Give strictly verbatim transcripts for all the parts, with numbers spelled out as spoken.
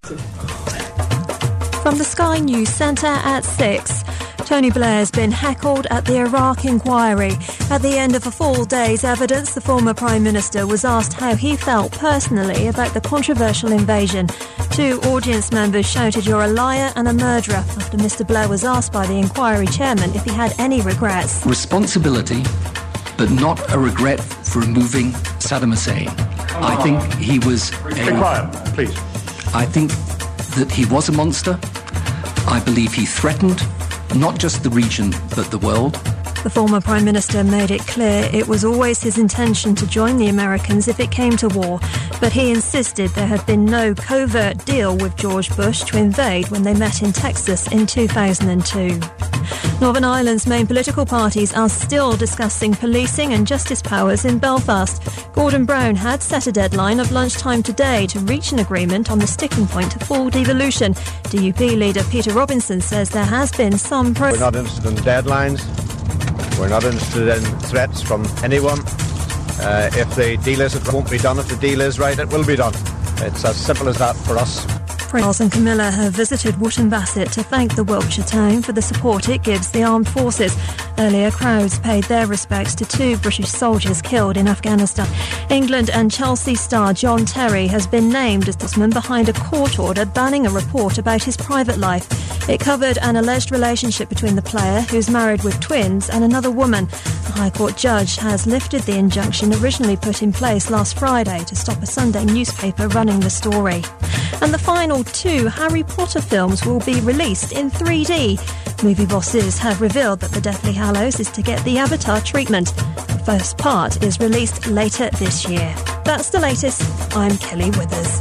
From the Sky News Centre at six. Tony Blair's been heckled at the Iraq inquiry. At the end of a full day's evidence, the former Prime Minister was asked how he felt personally about the controversial invasion. Two audience members shouted, "You're a liar and a murderer," after Mr Blair was asked by the inquiry chairman if he had any regrets. Responsibility, but not a regret for removing Saddam Hussein. I think he was a... Be quiet, please. I think that he was a monster. I believe he threatened not just the region, but the world. The former Prime Minister made it clear it was always his intention to join the Americans if it came to war, but he insisted there had been no covert deal with George Bush to invade when they met in Texas in two thousand two. Northern Ireland's main political parties are still discussing policing and justice powers in Belfast. Gordon Brown had set a deadline of lunchtime today to reach an agreement on the sticking point to full devolution. D U P leader Peter Robinson says there has been some progress. We're not interested in deadlines. We're not interested in threats from anyone. Uh, if the deal is, it won't be done. If the deal is right, it will be done. It's as simple as that for us. Charles and Camilla have visited Wootton Bassett to thank the Wiltshire town for the support it gives the armed forces. Earlier, crowds paid their respects to two British soldiers killed in Afghanistan. England and Chelsea star John Terry has been named as the man behind a court order banning a report about his private life. It covered an alleged relationship between the player, who's married with twins, and another woman. A High Court judge has lifted the injunction originally put in place last Friday to stop a Sunday newspaper running the story. And the final two Harry Potter films will be released in three D. Movie bosses have revealed that The Deathly Hallows is to get the Avatar treatment. The first part is released later this year. That's the latest. I'm Kelly Withers.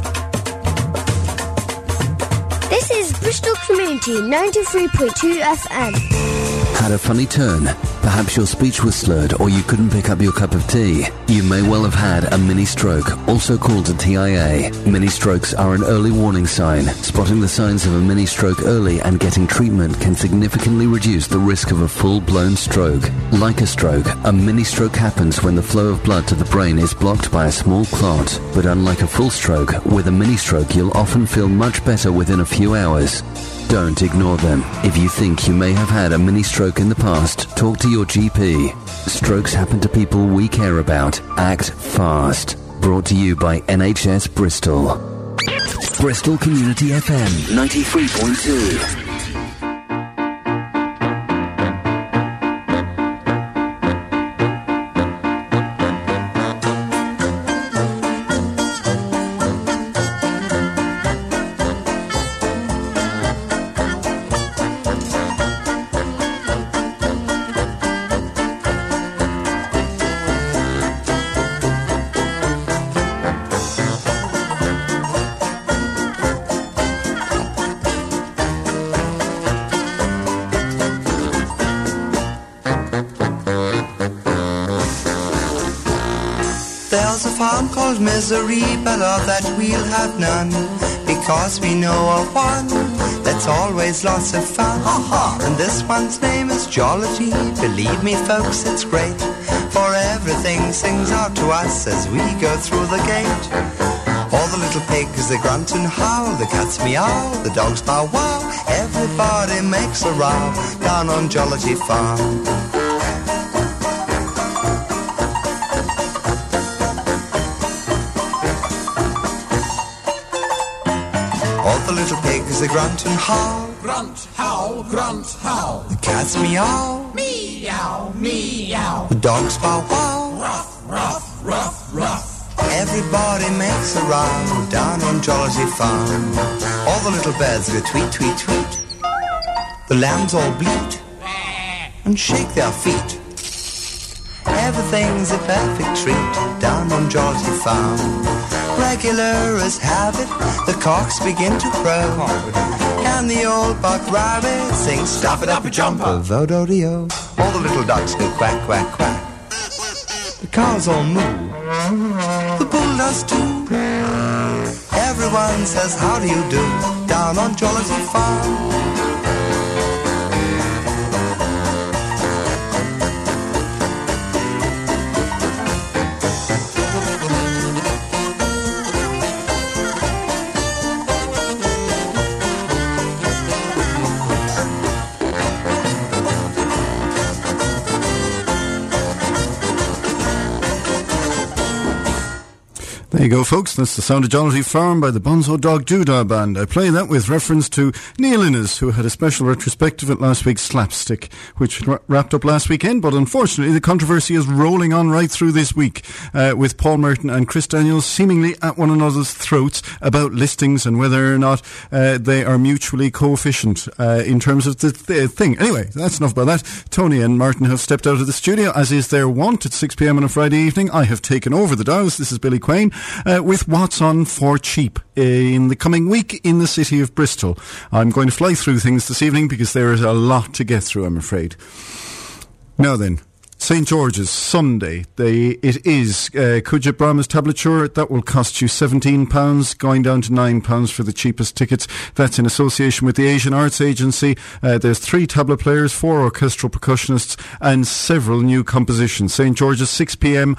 This is Bristol Community ninety-three point two F M. Had a funny turn? Perhaps your speech was slurred or you couldn't pick up your cup of tea. You may well have had a mini-stroke, also called a T I A. Mini-strokes are an early warning sign. Spotting the signs of a mini-stroke early and getting treatment can significantly reduce the risk of a full-blown stroke. Like a stroke, a mini-stroke happens when the flow of blood to the brain is blocked by a small clot. But unlike a full stroke, with a mini-stroke you'll often feel much better within a few hours. Don't ignore them. If you think you may have had a mini-stroke in the past, talk to your G P. Strokes happen to people we care about. Act fast. Brought to you by N H S Bristol. Bristol Community F M ninety-three point two. Misery, but of that we'll have none, because we know of one that's always lots of fun. Ha ha! And this one's name is Jollity. Believe me, folks, it's great, for everything sings out to us as we go through the gate. All the little pigs, they grunt and howl, the cats meow, the dogs bow wow. Everybody makes a row down on Jollity Farm. The little pigs, they grunt and howl. Grunt, howl, grunt, howl. The cats meow. Meow, meow. The dogs bow wow. Ruff, ruff, ruff, ruff. Everybody makes a row down on Jollity Farm. All the little birds go tweet, tweet, tweet. The lambs all bleat and shake their feet. Everything's a perfect treat down on Jollity Farm. Regular as habit, the cocks begin to crow, and the old buck rabbit sings "Stuff it up a jumper, vo-do-de-o." All the little ducks go quack, quack, quack. The cows all moo, the bull does too. Everyone says how do you do down on Jollity Farm. There you go, folks. That's the sound of Jollity Farm by the Bonzo Dog Doodah Band. I play that with reference to Neil Innes, who had a special retrospective at last week's Slapstick, which ra- wrapped up last weekend. But unfortunately, the controversy is rolling on right through this week, uh, with Paul Merton and Chris Daniels seemingly at one another's throats about listings and whether or not uh, they are mutually coefficient uh, in terms of the th- thing. Anyway, that's enough about that. Tony and Martin have stepped out of the studio, as is their wont at six p.m. on a Friday evening. I have taken over the dials. This is Billy Quain. Uh, with what's on for cheap in the coming week in the city of Bristol. I'm going to fly through things this evening because there is a lot to get through, I'm afraid. Now then, Saint George's Sunday. They, it is uh, Cúige Brahmas tablature. That will cost you seventeen pounds, going down to nine pounds for the cheapest tickets. That's in association with the Asian Arts Agency. Uh, there's three tabla players, four orchestral percussionists, and several new compositions. Saint George's, six p.m.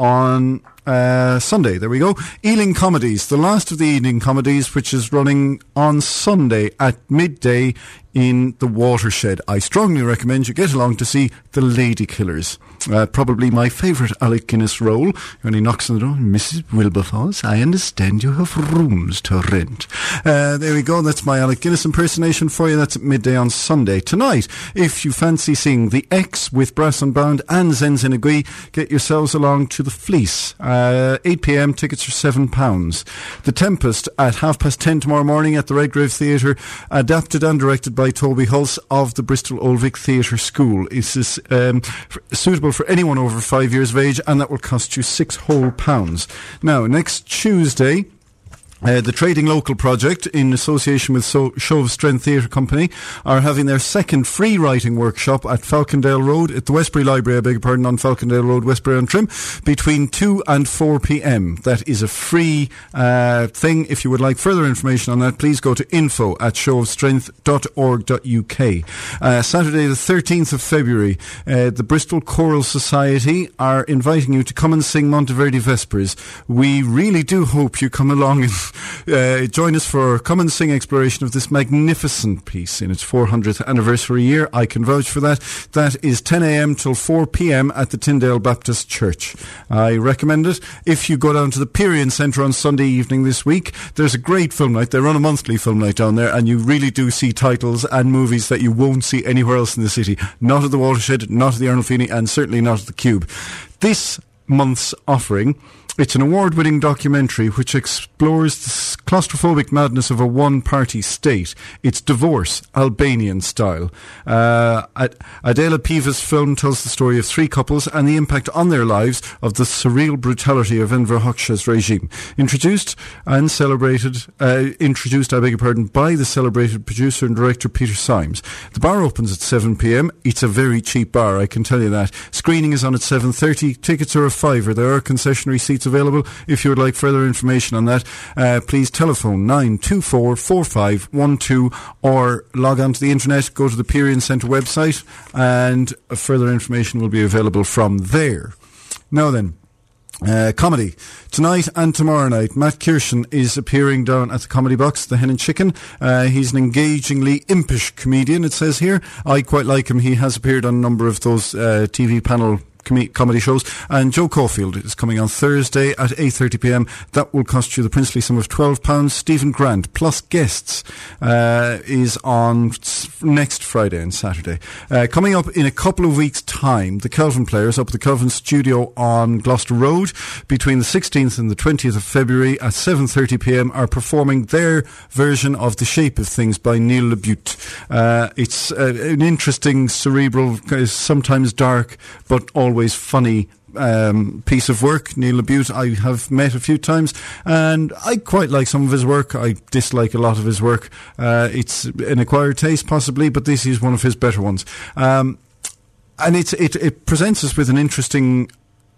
on Uh, Sunday. There we go. Ealing Comedies, the last of the evening comedies, which is running on Sunday at midday in the Watershed. I strongly recommend you get along to see The Lady Killers. Uh, probably my favourite Alec Guinness role when he knocks on the door. Missus Wilberforce, I understand you have rooms to rent. Uh, there we go. That's my Alec Guinness impersonation for you. That's at midday on Sunday. Tonight, if you fancy seeing The X with Brass and Bound and Zenzenagui, get yourselves along to The Fleece. Uh, eight p.m. Tickets are seven pounds. The Tempest at half past ten tomorrow morning at the Redgrave Theatre, adapted and directed by Toby Hulse of the Bristol Old Vic Theatre School. This is um, for, suitable for anyone over five years of age, and that will cost you six whole pounds. Now, next Tuesday, Uh, the Trading Local Project, in association with so- Show of Strength Theatre Company, are having their second free writing workshop at Falcondale Road, at the Westbury Library, I beg your pardon, on Falcondale Road, Westbury on Trim, between two and four p.m. That is a free uh, thing. If you would like further information on that, please go to info at show of strength dot org dot u k. Uh, Saturday the thirteenth of February, uh, the Bristol Choral Society are inviting you to come and sing Monteverdi Vespers. We really do hope you come along and Uh, join us for Come and Sing exploration of this magnificent piece in its four hundredth anniversary year. I can vouch for that. That is ten a.m. till four p.m. at the Tyndale Baptist Church. I recommend it. If you go down to the Period Centre on Sunday evening this week, there's a great film night. They run a monthly film night down there, and you really do see titles and movies that you won't see anywhere else in the city. Not at the Watershed, not at the Arnolfini, and certainly not at the Cube. This month's offering, it's an award-winning documentary which explores the claustrophobic madness of a one-party state. It's Divorce, Albanian style. Uh, Ad- Adela Piva's film tells the story of three couples and the impact on their lives of the surreal brutality of Enver Hoxha's regime. Introduced and celebrated, uh, introduced, I beg your pardon, by the celebrated producer and director Peter Symes. The bar opens at seven p.m. It's a very cheap bar, I can tell you that. Screening is on at seven thirty. Tickets are a fiver. There are concessionary seats available. If you would like further information on that, uh, please telephone nine two four, four five one two or log on to the internet, go to the Period Centre website, and uh, further information will be available from there. Now then, Uh, comedy. Tonight and tomorrow night, Matt Kirshen is appearing down at the Comedy Box, the Hen and Chicken. Uh, he's an engagingly impish comedian, it says here. I quite like him. He has appeared on a number of those uh, T V panel com- comedy shows. And Joe Caulfield is coming on Thursday at eight thirty p.m. That will cost you the princely sum of twelve pounds. Stephen Grant, plus guests, uh, is on s- next Friday and Saturday. Uh, coming up in a couple of weeks' time, the Kelvin Players up at the Kelvin Studio on Gloucester Road between the sixteenth and the twentieth of February at seven thirty p.m. are performing their version of The Shape of Things by Neil LaBute. Uh, it's uh, an interesting, cerebral, sometimes dark, but always funny Um, piece of work. Neil LaBute I have met a few times, and I quite like some of his work. I dislike a lot of his work. Uh, it's an acquired taste possibly, but this is one of his better ones. Um, and it's, it, it presents us with an interesting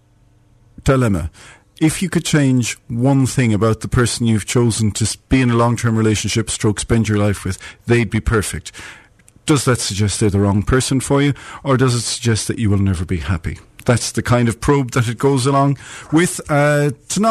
dilemma. If you could change one thing about the person you've chosen to be in a long-term relationship stroke spend your life with, they'd be perfect. Does that suggest they're the wrong person for you, or does it suggest that you will never be happy? That's the kind of probe that it goes along with uh, tonight.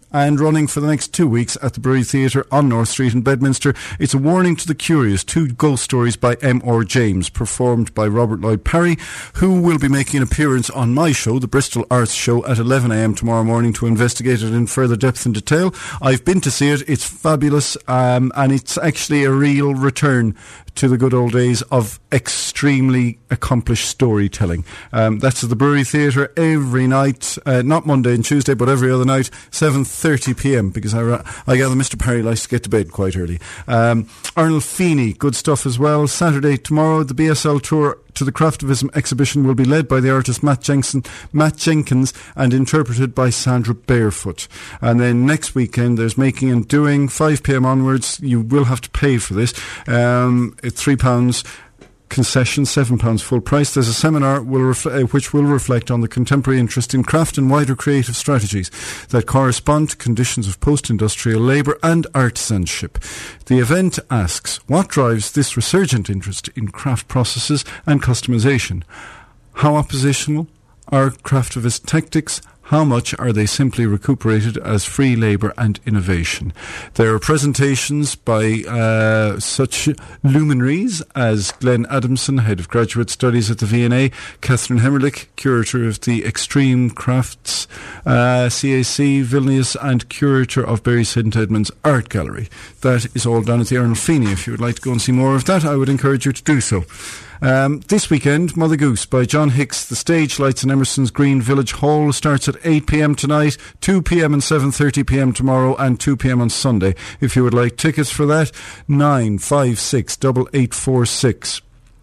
and running for the next two weeks at the Brewery Theatre on North Street in Bedminster. It's A Warning to the Curious, two ghost stories by M R James, performed by Robert Lloyd Parry, who will be making an appearance on my show, the Bristol Arts Show, at eleven a.m. tomorrow morning to investigate it in further depth and detail. I've been to see it. It's fabulous, um, and it's actually a real return to the good old days of extremely accomplished storytelling. Um, that's at the Brewery Theatre every night, uh, not Monday and Tuesday, but every other night, seven thirty p.m, because I, ra- I gather Mister Parry likes to get to bed quite early. Um, Arnold Feeney, good stuff as well. Saturday, tomorrow, the B S L tour to the Craftivism exhibition will be led by the artist Matt Jenkins, Matt Jenkins and interpreted by Sandra Barefoot. And then next weekend there's Making and Doing, five p.m. onwards. You will have to pay for this. Um, it's three pounds concession, seven pounds full price. There's a seminar will refl- uh, which will reflect on the contemporary interest in craft and wider creative strategies that correspond to conditions of post-industrial labour and artisanship. The event asks, what drives this resurgent interest in craft processes and customisation? How oppositional are craftivist tactics? How much are they simply recuperated as free labour and innovation? There are presentations by uh, such luminaries as Glenn Adamson, Head of Graduate Studies at the V N A, Catherine Hemmerlich, Curator of the Extreme Crafts uh, C A C, Vilnius, and Curator of Bury Saint Edmunds Art Gallery. That is all done at the Arnold Feeney. If you would like to go and see more of that, I would encourage you to do so. Um, this weekend, Mother Goose by John Hicks. The stage lights in Emerson's Green Village Hall starts at eight p.m. tonight, two p.m. and seven thirty p.m. tomorrow, and two p.m. on Sunday. If you would like tickets for that, nine five six eight eight four six.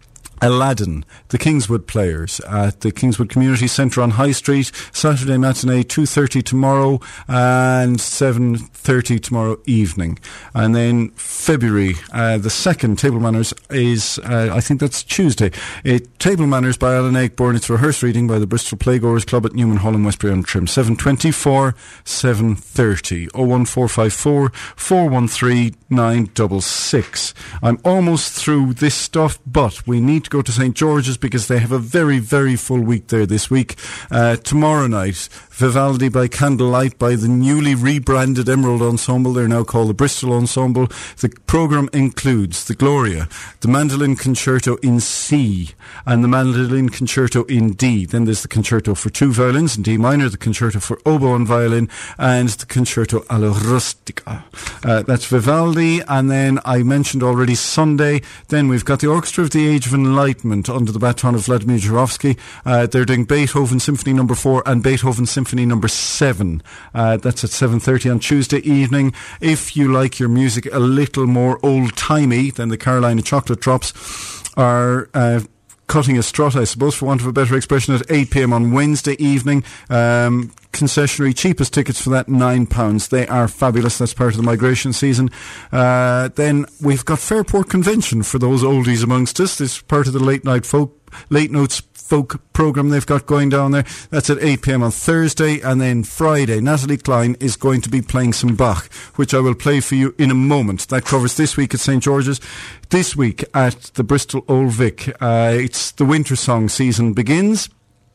Aladdin, the Kingswood Players at the Kingswood Community Centre on High Street, Saturday matinee, two thirty tomorrow and seven thirty tomorrow evening. And then February, uh, the second, Table Manners is, uh, I think that's Tuesday. It, Table Manners by Alan Ayckbourne. It's rehearsed reading by the Bristol Playgoers Club at Newman Hall in Westbury-on-Trim, seven twenty-four, seven thirty, oh one four five four, four one three, nine six six. I'm almost through this stuff, but we need to go to Saint George's because they have a very, very full week there this week. Uh, tomorrow night, Vivaldi by Candlelight by the newly rebranded Emerald Ensemble. They're now called the Bristol Ensemble. The programme includes the Gloria, the Mandolin Concerto in C, and the Mandolin Concerto in D. Then there's the Concerto for two violins in D minor, the Concerto for oboe and violin, and the Concerto alla Rustica. Uh, that's Vivaldi. And then I mentioned already Sunday. Then we've got the Orchestra of the Age of Enlightenment under the baton of Vladimir Jurowski. Uh, they're doing Beethoven Symphony Number Four and Beethoven Symphony Number Seven. Uh, that's at seven thirty on Tuesday evening. If you like your music a little more old-timey, then the Carolina Chocolate Drops are Uh, cutting a strut, I suppose, for want of a better expression, at eight p.m. on Wednesday evening. Um, concessionary, cheapest tickets for that, nine pounds. They are fabulous. That's part of the migration season. Uh, then we've got Fairport Convention for those oldies amongst us. This is part of the late night folk, late notes folk programme they've got going down there. That's at eight p.m. on Thursday. And then Friday, Natalie Klein is going to be playing some Bach, which I will play for you in a moment. That covers this week at Saint George's. This week at the Bristol Old Vic, uh, it's the winter song season begins.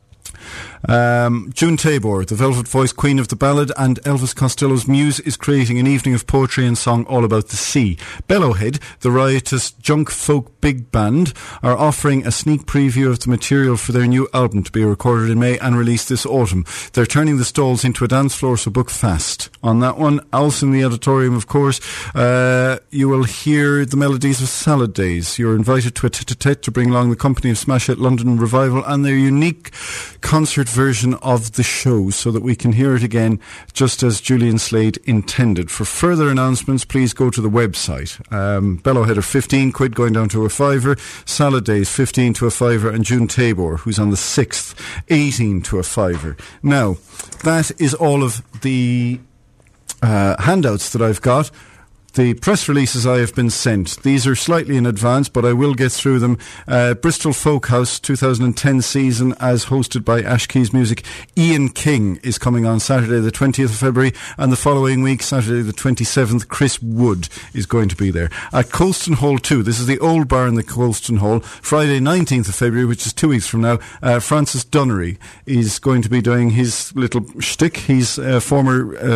Um, June Tabor, the Velvet Voice Queen of the Ballad, and Elvis Costello's muse is creating an evening of poetry and song all about the sea. Bellowhead, the riotous junk folk big band, are offering a sneak preview of the material for their new album to be recorded in May and released this autumn. They're turning the stalls into a dance floor, so book fast on that one. Also in the auditorium, of course, uh, you will hear the melodies of Salad Days. You're invited to a tete-a-tete to bring along the company of Smash Hit London Revival and their unique concert version of the show so that we can hear it again just as Julian Slade intended. For further announcements, please go to the website. Um, Bellowhead are fifteen quid going down to a fiver, Salad Days fifteen to a fiver, and June Tabor, who's on the sixth, eighteen to a fiver. Now, that is all of the uh, handouts that I've got. The press releases I have been sent. These are slightly in advance, but I will get through them. Uh, Bristol Folk House twenty ten season, as hosted by Ash Keys Music. Ian King is coming on Saturday the twentieth of February, and the following week, Saturday the twenty-seventh, Chris Wood is going to be there. At Colston Hall two, this is the old bar in the Colston Hall, Friday nineteenth of February, which is two weeks from now, uh, Francis Dunnery is going to be doing his little shtick. He's a former Uh,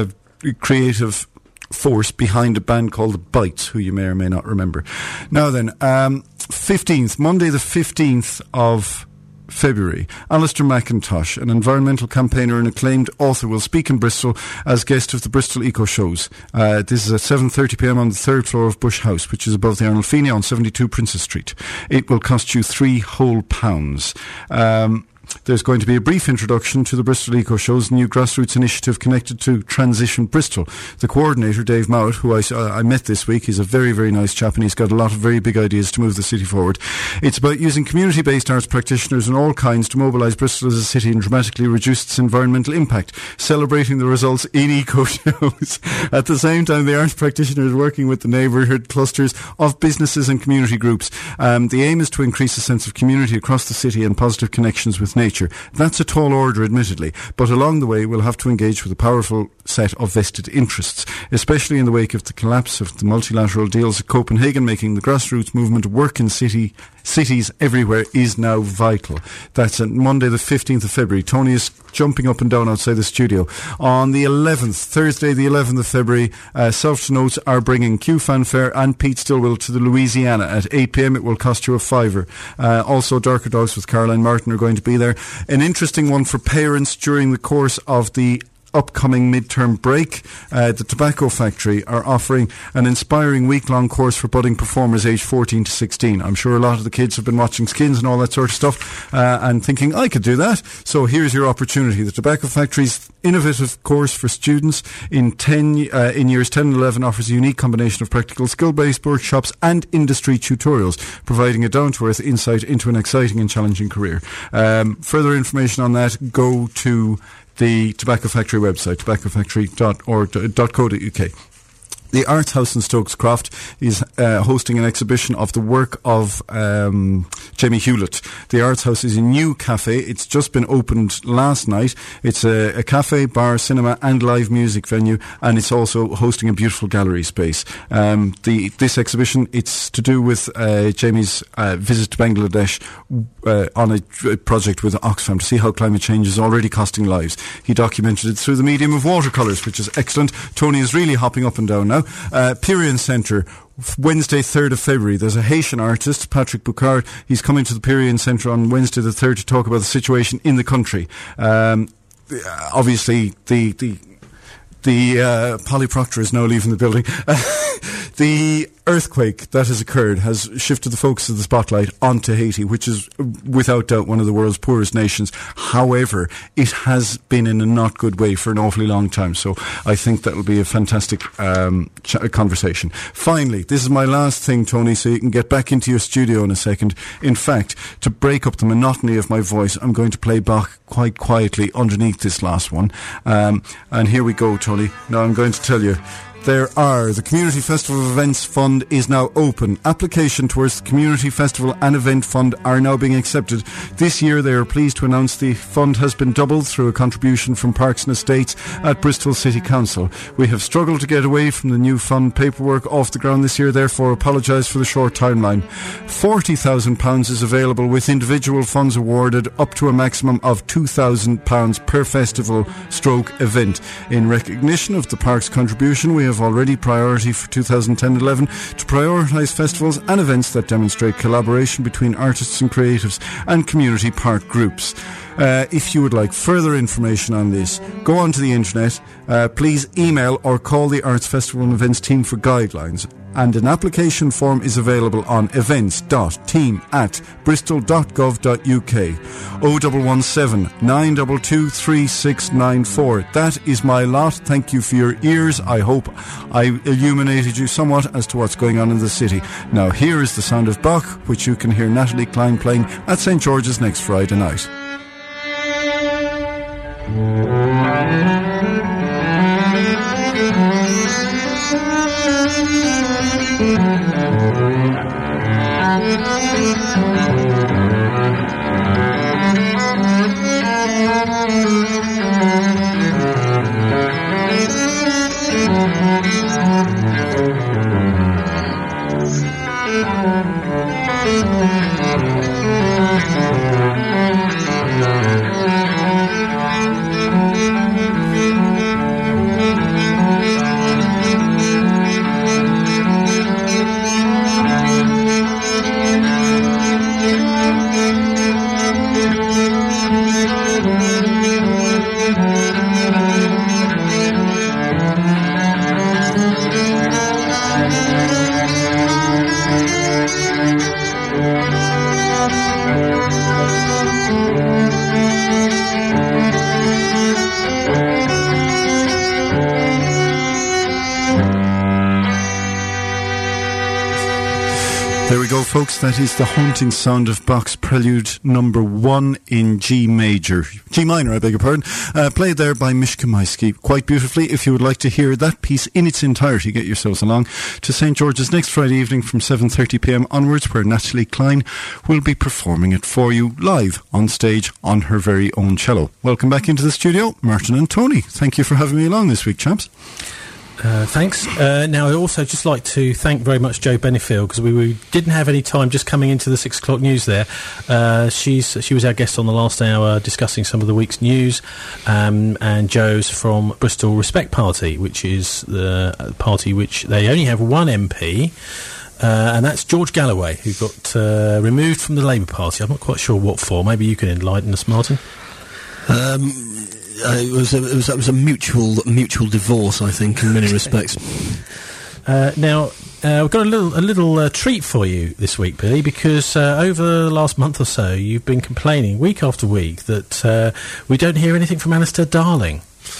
creative force behind a band called the Bites, who you may or may not remember. Now then, um, fifteenth, Monday the fifteenth of February, Alistair McIntosh, an environmental campaigner and acclaimed author, will speak in Bristol as guest of the Bristol Eco Shows. Uh, this is at seven thirty p m on the third floor of Bush House, which is above the Arnold Feeney on seventy-two Princess Street. It will cost you three whole pounds. Um, There's going to be a brief introduction to the Bristol Eco Show's new grassroots initiative connected to Transition Bristol. The coordinator, Dave Mowat, who I, uh, I met this week, he's a very, very nice chap and he's got a lot of very big ideas to move the city forward. It's about using community-based arts practitioners in all kinds to mobilise Bristol as a city and dramatically reduce its environmental impact, celebrating the results in eco shows. At the same time, the arts practitioners are working with the neighbourhood clusters of businesses and community groups. Um, the aim is to increase a sense of community across the city and positive connections with nature. That's a tall order, admittedly, but along the way we'll have to engage with a powerful set of vested interests, especially in the wake of the collapse of the multilateral deals at Copenhagen, making the grassroots movement work in city cities everywhere is now vital. That's on Monday the fifteenth of February. Tony is jumping up and down outside the studio. On the eleventh, Thursday the eleventh of February, uh, Self Notes are bringing Q Fanfare and Pete Stillwell to the Louisiana at eight p m. It will cost you a fiver. Uh, also, Darker Dogs with Caroline Martin are going to be there. An interesting one for parents during the course of the upcoming midterm break. Uh, the Tobacco Factory are offering an inspiring week-long course for budding performers aged fourteen to sixteen. I'm sure a lot of the kids have been watching Skins and all that sort of stuff uh, and thinking, I could do that. So here's your opportunity. The Tobacco Factory's innovative course for students in ten uh, in years ten and eleven offers a unique combination of practical skill-based workshops and industry tutorials, providing a down-to-earth insight into an exciting and challenging career. Um, further information on that, go to the Tobacco Factory website, tobacco factory dot org dot co dot u k. The Arts House in Stokes Croft is uh, hosting an exhibition of the work of um, Jamie Hewlett. The Arts House is a new cafe. It's just been opened last night. It's a, a cafe, bar, cinema and live music venue, and it's also hosting a beautiful gallery space. Um, the this exhibition, it's to do with uh, Jamie's uh, visit to Bangladesh uh, on a, a project with Oxfam to see how climate change is already costing lives. He documented it through the medium of watercolours, which is excellent. Tony is really hopping up and down now. Uh, Pirion Centre, Wednesday third of February. There's a Haitian artist, Patrick Boucard. He's coming to the Pirion Centre on Wednesday the third to talk about the situation in the country. Um, obviously, the the the uh, Polly Proctor is now leaving the building. The earthquake that has occurred has shifted the focus of the spotlight onto Haiti, which is without doubt one of the world's poorest nations. However, it has been in a not good way for an awfully long time. So I think that will be a fantastic um, ch- conversation. Finally, this is my last thing, Tony, so you can get back into your studio in a second. In fact, to break up the monotony of my voice, I'm going to play Bach quite quietly underneath this last one. Um, and here we go, Tony. Now I'm going to tell you. There are. The Community Festival Events Fund is now open. Application towards the Community Festival and Event Fund are now being accepted. This year they are pleased to announce the fund has been doubled through a contribution from Parks and Estates at Bristol City Council. We have struggled to get away from the new fund paperwork off the ground this year, therefore apologise for the short timeline. forty thousand pounds is available with individual funds awarded up to a maximum of two thousand pounds per festival stroke event. In recognition of the Parks contribution, we have already priority for two thousand ten eleven to prioritise festivals and events that demonstrate collaboration between artists and creatives and community park groups. Uh, if you would like further information on this, go onto the internet, uh, please email or call the Arts Festival and Events team for guidelines. And an application form is available on events dot team at bristol dot gov dot u k. oh one one seven, nine two two, three six nine four. That is my lot. Thank you for your ears. I hope I illuminated you somewhat as to what's going on in the city. Now here is the sound of Bach, which you can hear Natalie Klein playing at Saint George's next Friday night. There we go, folks. That is the haunting sound of Bach's Prelude number one in G major. G minor, I beg your pardon. Uh, played there by Mishka Maisky quite beautifully. If you would like to hear that piece in its entirety, get yourselves along to Saint George's next Friday evening from seven thirty p m onwards, where Natalie Klein will be performing it for you live on stage on her very own cello. Welcome back into the studio, Martin and Tony. Thank you for having me along this week, chaps. Uh, thanks. Uh, now, I'd also just like to thank very much Jo Benefield, because we, we didn't have any time just coming into the six o'clock news there. Uh, she's She was our guest on the last hour discussing some of the week's news, um, and Jo's from Bristol Respect Party, which is the party which they only have one M P, uh, and that's George Galloway, who got uh, removed from the Labour Party. I'm not quite sure what for. Maybe you can enlighten us, Martin. Um... Uh, it was a, it was it was a mutual mutual divorce, I think, in many respects. Uh, now uh, we've got a little a little uh, treat for you this week, Billy, because uh, over the last month or so you've been complaining week after week that uh, we don't hear anything from Alistair Darling.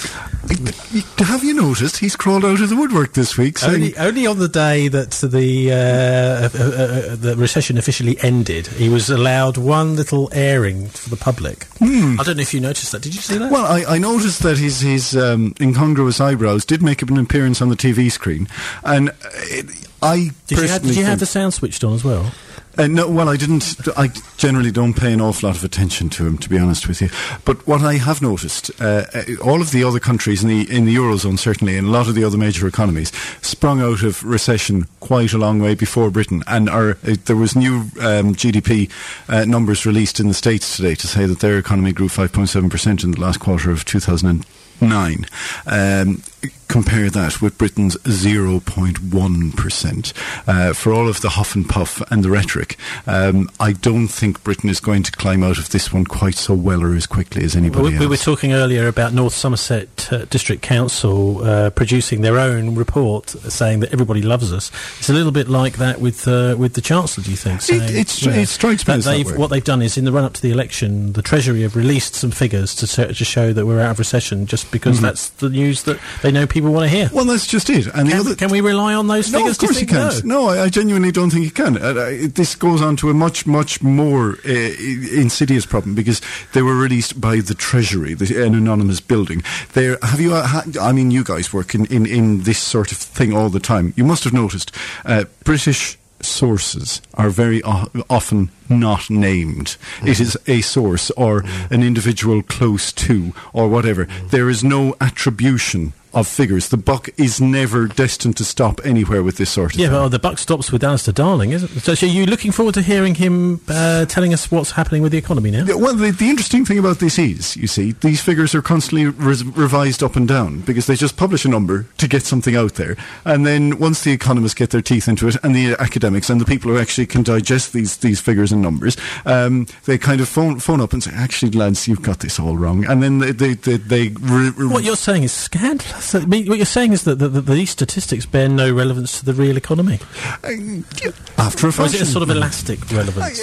Have you noticed he's crawled out of the woodwork this week? Saying Only, only on the day that the uh, uh, uh, uh, the recession officially ended, he was allowed one little airing for the public. Hmm. I don't know if you noticed that. Did you see that? Well, I, I noticed that his his um, incongruous eyebrows did make an appearance on the T V screen, and it, I did you, have, did you have the think- sound switched on as well? Uh, no, well, I didn't. I generally don't pay an awful lot of attention to him, to be honest with you. But what I have noticed, uh, all of the other countries in the in the eurozone, certainly, and a lot of the other major economies, sprung out of recession quite a long way before Britain. And are, uh, there was new um, G D P uh, numbers released in the States today to say that their economy grew five point seven percent in the last quarter of two thousand nine. Um, compare that with Britain's zero point one percent. Uh, for all of the huff and puff and the rhetoric, um, I don't think Britain is going to climb out of this one quite so well or as quickly as anybody we, else. We were talking earlier about North Somerset uh, District Council uh, producing their own report saying that everybody loves us. It's a little bit like that with uh, with the Chancellor, do you think? Saying, it, it's, you know, it strikes me that as that they've, way. what they've done is, in the run-up to the election, the Treasury have released some figures to, to show that we're out of recession, just because Mm-hmm. that's the news that they know people want to hear. Well, that's just it. And Can, the other, can we rely on those no, figures? of course do you you think? can't. No. No, I, I genuinely don't think you can. Uh, uh, this goes on to a much, much more uh, insidious problem, because they were released by the Treasury, the, an anonymous building. There, have you? Uh, ha- I mean, you guys work in, in, in this sort of thing all the time. You must have noticed uh, British sources are very o- often not named. Mm-hmm. It is a source or mm-hmm. an individual close to or whatever. Mm-hmm. There is no attribution of figures. The buck is never destined to stop anywhere with this sort of yeah, thing. Yeah, well, the buck stops with Alistair Darling, isn't it? So, so are you looking forward to hearing him uh, telling us what's happening with the economy now? Yeah, well, the, the interesting thing about this is, you see, these figures are constantly re- revised up and down, because they just publish a number to get something out there. And then once the economists get their teeth into it, and the academics and the people who actually can digest these, these figures and numbers, um, they kind of phone, phone up and say, actually, lads, you've got this all wrong. And then they... they, they, they re- re- what you're saying is scandalous. I mean, what you're saying is that, that, that these statistics bear no relevance to the real economy. Uh, after a fashion. Or is it a sort of elastic relevance?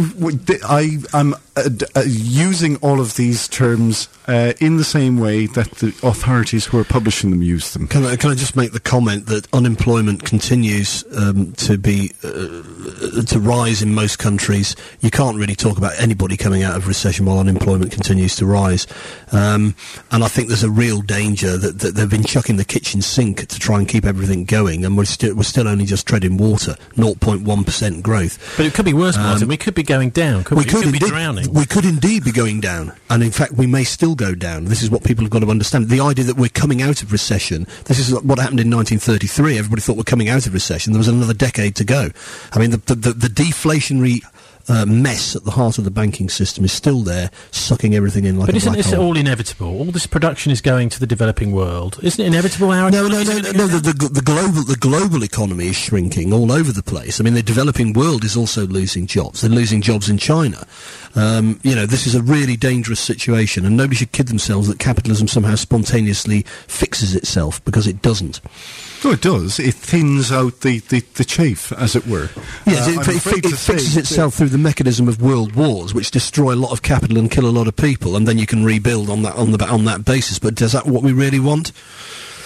I, I am uh, uh, using all of these terms uh, in the same way that the authorities who are publishing them use them. Can I, can I just make the comment that unemployment continues um, to be uh, to rise in most countries? You can't really talk about anybody coming out of recession while unemployment continues to rise, um, and I think there's a real danger that, that they've been chucking the kitchen sink to try and keep everything going, and we're still we're still only just treading water, zero point one percent growth. But it could be worse, Martin. Um, we could be going down. Couldn't we, we could, could indeed, be drowning. We could indeed be going down, and in fact, we may still go down. This is what people have got to understand. The idea that we're coming out of recession. This is what happened in nineteen thirty-three. Everybody thought we're coming out of recession. There was another decade to go. I mean, the the, the, the deflationary Uh, mess at the heart of the banking system is still there, sucking everything in like but a isn't black this hole. all inevitable? All this production is going to the developing world. Isn't it inevitable? Our no, no, no, no. no the, the, the global the global economy is shrinking all over the place. I mean, the developing world is also losing jobs. They're losing jobs in China. Um, you know, this is a really dangerous situation, and nobody should kid themselves that capitalism somehow spontaneously fixes itself, because it doesn't. No, it does. It thins out the, the, the chafe, as it were. Yes, uh, it, it, it, it fixes itself through the mechanism of world wars, which destroy a lot of capital and kill a lot of people, and then you can rebuild on that on the on that basis. But is that what we really want?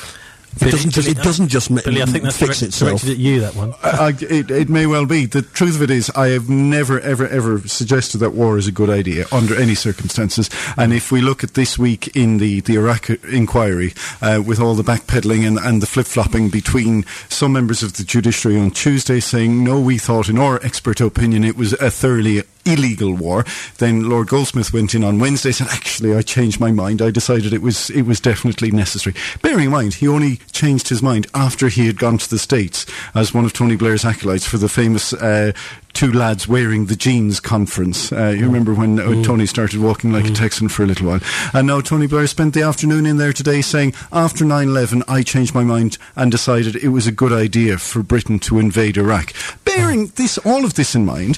It doesn't just, it doesn't just ma- Billy, I think that's fix direct, itself. directed at you, that one. I, I, it, it may well be. The truth of it is, I have never, ever, ever suggested that war is a good idea under any circumstances. And if we look at this week in the, the Iraq inquiry, uh, with all the backpedaling and, and the flip-flopping between some members of the judiciary on Tuesday saying, no, we thought in our expert opinion it was a thoroughly illegal war. Then Lord Goldsmith went in on Wednesday and said, actually, I changed my mind. I decided it was it was definitely necessary. Bearing in mind, he only changed his mind after he had gone to the States as one of Tony Blair's acolytes for the famous uh, two lads wearing the jeans conference. Uh, you remember when uh, Tony started walking like mm. a Texan for a little while. And now Tony Blair spent the afternoon in there today saying, after nine eleven, I changed my mind and decided it was a good idea for Britain to invade Iraq. Bearing this, all of this in mind,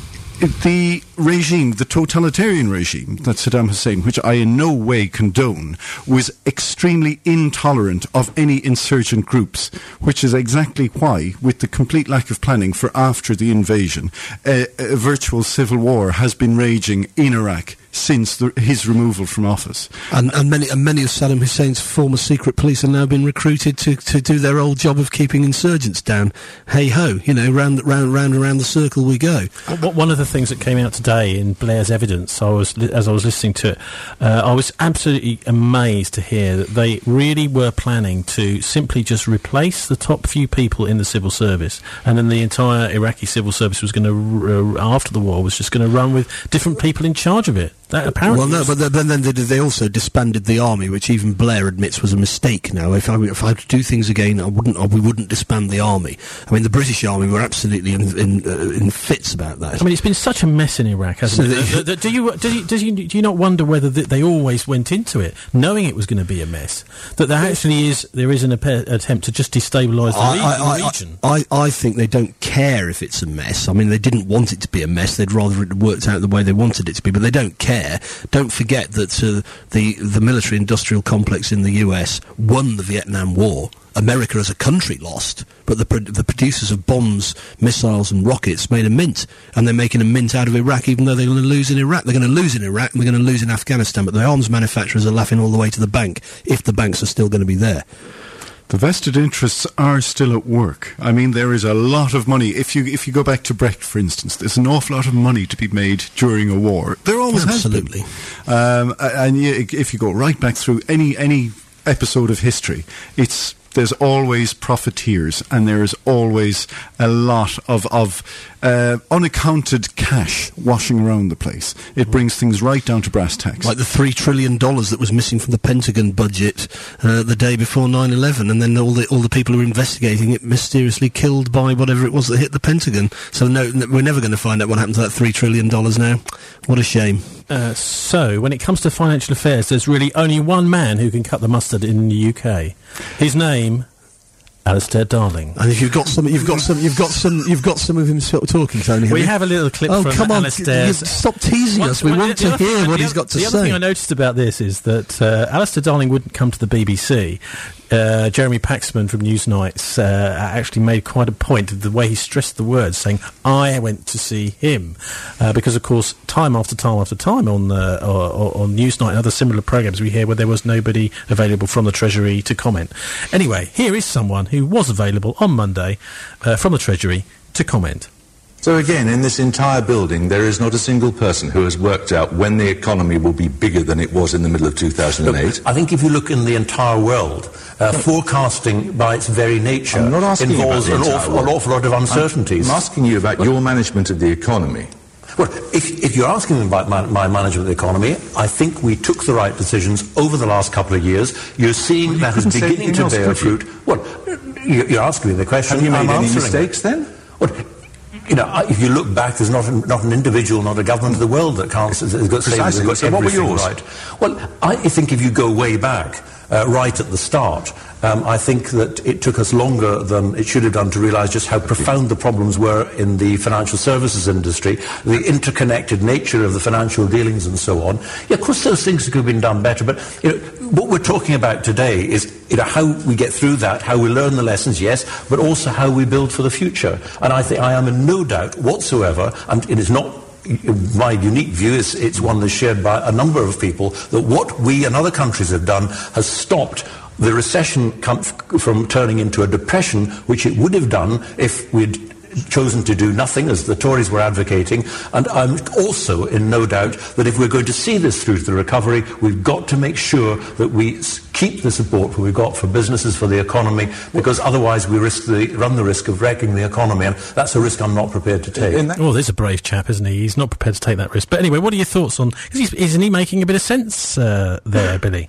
the regime, the totalitarian regime that Saddam Hussein, which I in no way condone, was extremely intolerant of any insurgent groups, which is exactly why, with the complete lack of planning for after the invasion, a, a virtual civil war has been raging in Iraq since the, his removal from office. And, and many and many of Saddam Hussein's former secret police have now been recruited to, to do their old job of keeping insurgents down. Hey-ho, you know, round, round, round around the circle we go. One of the things that came out today in Blair's evidence, I was as I was listening to it, uh, I was absolutely amazed to hear that they really were planning to simply just replace the top few people in the civil service, and then the entire Iraqi civil service was going to, uh, after the war, was just going to run with different people in charge of it. That apparently well, no, but, the, but then they, they also disbanded the army, which even Blair admits was a mistake. Now, if I, if I had to do things again, I wouldn't. We wouldn't disband the army. I mean, the British army were absolutely in in, uh, in fits about that. I mean, it's been such a mess in Iraq, hasn't so it? The, the, do you do you, do you do you not wonder whether the, they always went into it knowing it was going to be a mess? That there actually is there is an ap- attempt to just destabilise the, I, re- I, the region. I, I, I think they don't care if it's a mess. I mean, they didn't want it to be a mess. They'd rather it had worked out the way they wanted it to be, but they don't care. Don't forget that uh, the the military-industrial complex in the U S won the Vietnam War. America as a country lost, but the pro- the producers of bombs, missiles and rockets made a mint, and they're making a mint out of Iraq, even though they're going to lose in Iraq. They're going to lose in Iraq and they're going to lose in Afghanistan, but the arms manufacturers are laughing all the way to the bank, if the banks are still going to be there. The vested interests are still at work. I mean, there is a lot of money. If you if you go back to Brecht, for instance, there's an awful lot of money to be made during a war. There always Absolutely. has been. Um, and you, if you go right back through any any episode of history, it's there's always profiteers, and there is always a lot of of uh, unaccounted cash washing around the place. It brings things right down to brass tacks. Like the three trillion dollars that was missing from the Pentagon budget uh, the day before nine eleven, and then all the all the people who were investigating it mysteriously killed by whatever it was that hit the Pentagon. So no, n- we're never going to find out what happened to that three trillion dollars now. What a shame. Uh, so, when it comes to financial affairs, there's really only one man who can cut the mustard in the U K. His name, Alistair Darling. And if you've got some, you've got some, you've got some, you've got some of him sort of talking, Tony. We have, have a little clip oh, from come on, Alistair's. Stop teasing One, us. We one, want to hear what he's got to the say. The other thing I noticed about this is that uh, Alistair Darling wouldn't come to the B B C. Uh, Jeremy Paxman from Newsnights uh, actually made quite a point of the way he stressed the words, saying, I went to see him. Uh, because, of course, time after time after time on, uh, or, on Newsnight and other similar programmes we hear where there was nobody available from the Treasury to comment. Anyway, here is someone who was available on Monday uh, from the Treasury to comment. So again, in this entire building, there is not a single person who has worked out when the economy will be bigger than it was in the middle of two thousand eight. Look, I think if you look in the entire world, uh, forecasting by its very nature involves an awful, an awful lot of uncertainties. I'm asking you about your management of the economy. Well, if, if you're asking me about my, my management of the economy, I think we took the right decisions over the last couple of years. You're seeing well, you that is beginning to else, bear fruit. Well, you're asking me the question. Have you made I'm any mistakes it. then? Well, you know, if you look back, there's not, a, not an individual, not a government of the world that can't has got, Precisely. got so what were yours? Right. Well, I think if you go way back, uh, right at the start, um, I think that it took us longer than it should have done to realise just how profound the problems were in the financial services industry, the interconnected nature of the financial dealings and so on. Yeah, of course those things could have been done better, but you know, what we're talking about today is you know, how we get through that, how we learn the lessons, yes, but also how we build for the future. And I think I am in no doubt whatsoever, and it is not my unique view, is it's one that's shared by a number of people, that what we and other countries have done has stopped the recession come f- from turning into a depression, which it would have done if we'd chosen to do nothing, as the Tories were advocating. And I'm also in no doubt that if we're going to see this through to the recovery, we've got to make sure that we s- keep the support that we've got for businesses, for the economy, because otherwise we risk the, run the risk of wrecking the economy, and that's a risk I'm not prepared to take. Oh, there's a brave chap, isn't he? He's not prepared to take that risk. But anyway, what are your thoughts on... Is isn't he making a bit of sense uh, there, Billy?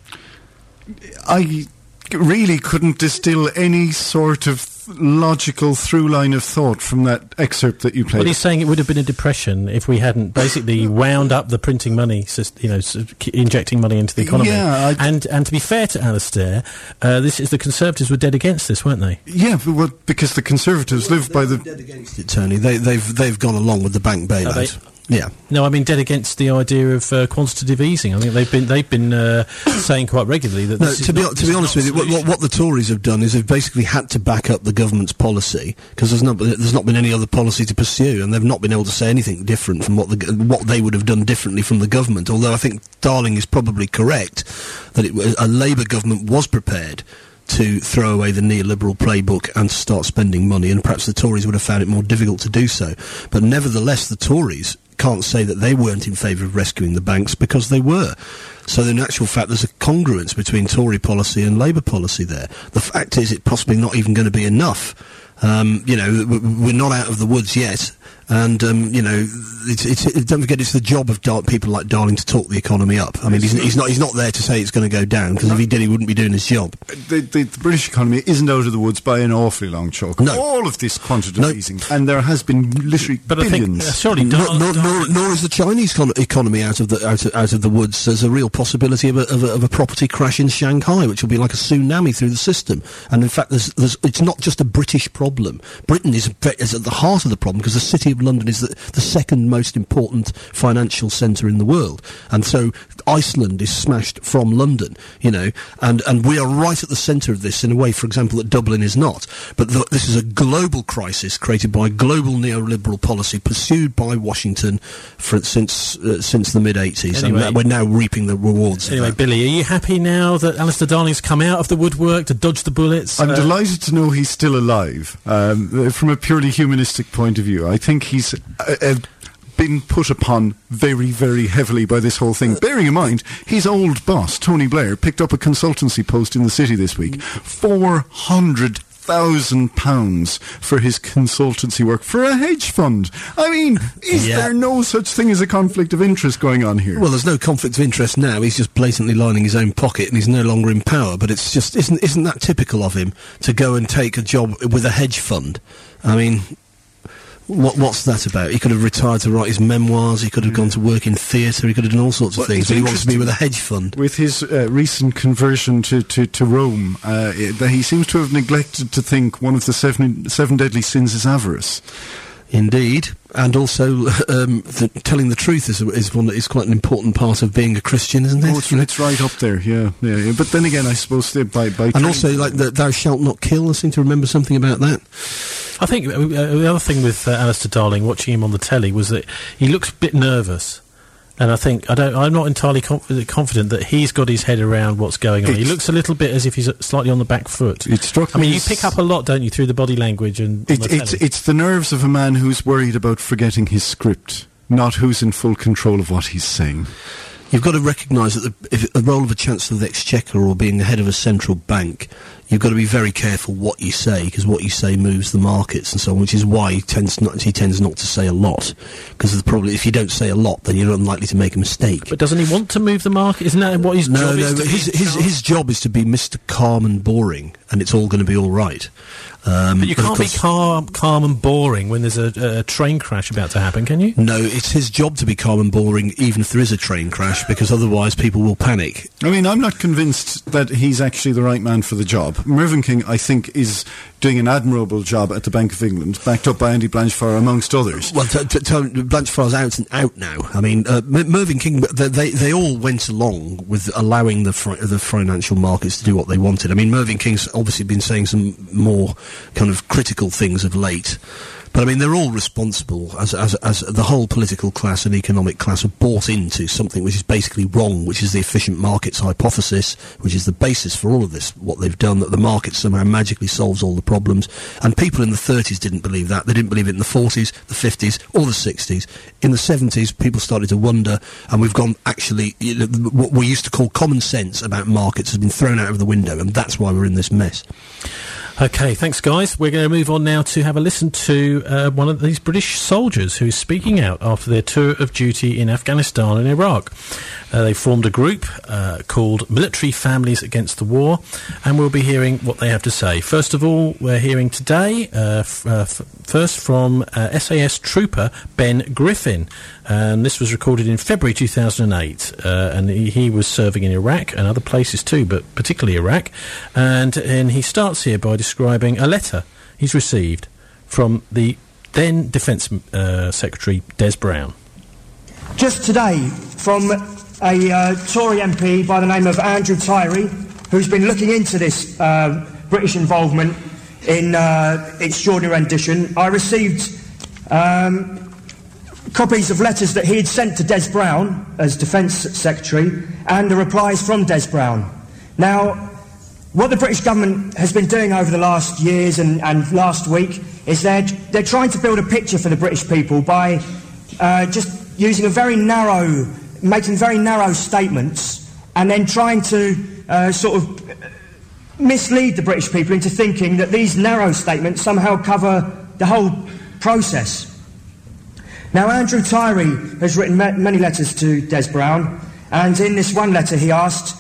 I really couldn't distill any sort of logical through line of thought from that excerpt that you played. Well, he's saying it would have been a depression if we hadn't basically wound up the printing money, you know, injecting money into the economy. Yeah, I and and to be fair to Alistair, uh, this is the Conservatives were dead against this, weren't they? Yeah, but, well, because the Conservatives live by the... Dead against it, Tony. They, they've they've gone along with the bank bailout. Yeah. No, I mean dead against the idea of uh, quantitative easing. I think they've been they've been uh, saying quite regularly that. No, this to is be not, to be honest with you, what, what, what the Tories have done is they've basically had to back up the government's policy because there's not there's not been any other policy to pursue, and they've not been able to say anything different from what the what they would have done differently from the government. Although I think Darling is probably correct that it, a Labour government was prepared to throw away the neoliberal playbook and to start spending money, and perhaps the Tories would have found it more difficult to do so. But nevertheless, the Tories can't say that they weren't in favour of rescuing the banks, because they were. So in actual fact, there's a congruence between Tory policy and Labour policy there. The fact is, it's possibly not even going to be enough. Um, you know, we're not out of the woods yet, and um, you know, it's, it's, it, don't forget, it's the job of Dar- people like Darling to talk the economy up. I mean, he's, he's not he's not there to say it's going to go down, because if he did, he wouldn't be doing his job. The, the, the British economy isn't out of the woods by an awfully long chalk. No. All of this quantitative No. easing, and there has been literally But I billions. think uh, surely Nor, Dar- nor, nor, nor is the Chinese con- economy out of the out of, out of the woods. There's a real possibility of a, of, a, of a property crash in Shanghai, which will be like a tsunami through the system. And in fact, there's, there's, it's not just a British problem. Britain is, is at the heart of the problem, because the City of London is the, the second most important financial centre in the world, and so Iceland is smashed from London. You know, and and we are right at the centre of this in a way, for example, that Dublin is not. But the, this is a global crisis created by global neoliberal policy pursued by Washington for, since uh, since the mid eighties, Anyway. and that we're now reaping the rewards. Anyway, of that. Billy, are you happy now that Alistair Darling's come out of the woodwork to dodge the bullets? I'm Uh, delighted to know he's still alive. Um, from a purely humanistic point of view, I think he's uh, uh, been put upon very, very heavily by this whole thing. Bearing in mind, his old boss, Tony Blair, picked up a consultancy post in the City this week. Four hundred thousand pounds for his consultancy work for a hedge fund. I mean, is Yeah. there no such thing as a conflict of interest going on here? Well, there's no conflict of interest now. He's just blatantly lining his own pocket, and he's no longer in power. But it's just isn't isn't that typical of him to go and take a job with a hedge fund? I mean, what what's that about? He could have retired to write his memoirs. He could have gone to work in theatre. He could have done all sorts of Well, things. it's But he wants to be interesting. with a hedge fund. With his uh, recent conversion to, to, to Rome, uh, i- that he seems to have neglected to think one of the seven, seven deadly sins is avarice. Indeed, and also um, the, telling the truth is is one that is quite an important part of being a Christian, isn't it? Oh, it's, it's right up there, yeah, yeah, yeah. But then again, I suppose that by by And also, like the "Thou shalt not kill." I seem to remember something about that. I think uh, the other thing with uh, Alistair Darling, watching him on the telly, was that he looks a bit nervous. And I think I don't. I'm not entirely conf- confident that he's got his head around what's going on. He It's- looks a little bit as if he's uh, slightly on the back foot. It struck I mean, me you as- pick up a lot, don't you, through the body language and on It, the it's telly? it's the nerves of a man who's worried about forgetting his script, not who's in full control of what he's saying. You've got to recognise that the, if the role of a Chancellor of the Exchequer or being the head of a central bank, you've got to be very careful what you say, because what you say moves the markets and so on, which is why he tends not, he tends not to say a lot. Because probably if you don't say a lot, then you're unlikely to make a mistake. But doesn't he want to move the market? Isn't that what his no, job no, is? to but be his, in his, charge? his job is to be Mister Calm and Boring, and it's all going to be all right. Um, But you of can't be course- calm, calm and boring when there's a, a train crash about to happen, can you? No, it's his job to be calm and boring, even if there is a train crash, because otherwise people will panic. I mean, I'm not convinced that he's actually the right man for the job. Mervyn King, I think, is doing an admirable job at the Bank of England, backed up by Andy Blanchflower, amongst others. Well, t- t- t- Blanchflower's out and out now. I mean, uh, M- Mervyn King, they, they they all went along with allowing the fi- the financial markets to do what they wanted. I mean, Mervyn King's obviously been saying some more kind of critical things of late. But I mean, they're all responsible, as, as, as the whole political class and economic class have bought into something which is basically wrong, which is the efficient markets hypothesis, which is the basis for all of this, what they've done, that the market somehow magically solves all the problems. And people in the thirties didn't believe that. They didn't believe it in the forties, the fifties, or the sixties. In the seventies, people started to wonder, and we've gone, actually, you know, what we used to call common sense about markets has been thrown out of the window, and that's why we're in this mess. Okay, thanks guys. We're going to move on now to have a listen to uh, one of these British soldiers who's speaking out after their tour of duty in Afghanistan and Iraq. Uh, they formed a group uh, called Military Families Against the War, and we'll be hearing what they have to say. First of all, we're hearing today, uh, f- uh, f- first from uh, S A S trooper Ben Griffin. And this was recorded in February two thousand eight, uh, and he, he was serving in Iraq and other places too, but particularly Iraq. And, and he starts here by describing a letter he's received from the then Defence uh, Secretary Des Brown. Just today, from a uh, Tory M P by the name of Andrew Tyree, who's been looking into this uh, British involvement in uh, extraordinary rendition, I received Um, copies of letters that he had sent to Des Brown as Defence Secretary, and the replies from Des Brown. Now, what the British government has been doing over the last years and, and last week is they're, they're trying to build a picture for the British people by uh, just using a very narrow, making very narrow statements, and then trying to uh, sort of mislead the British people into thinking that these narrow statements somehow cover the whole process. Now, Andrew Tyree has written ma- many letters to Des Brown, and in this one letter he asked,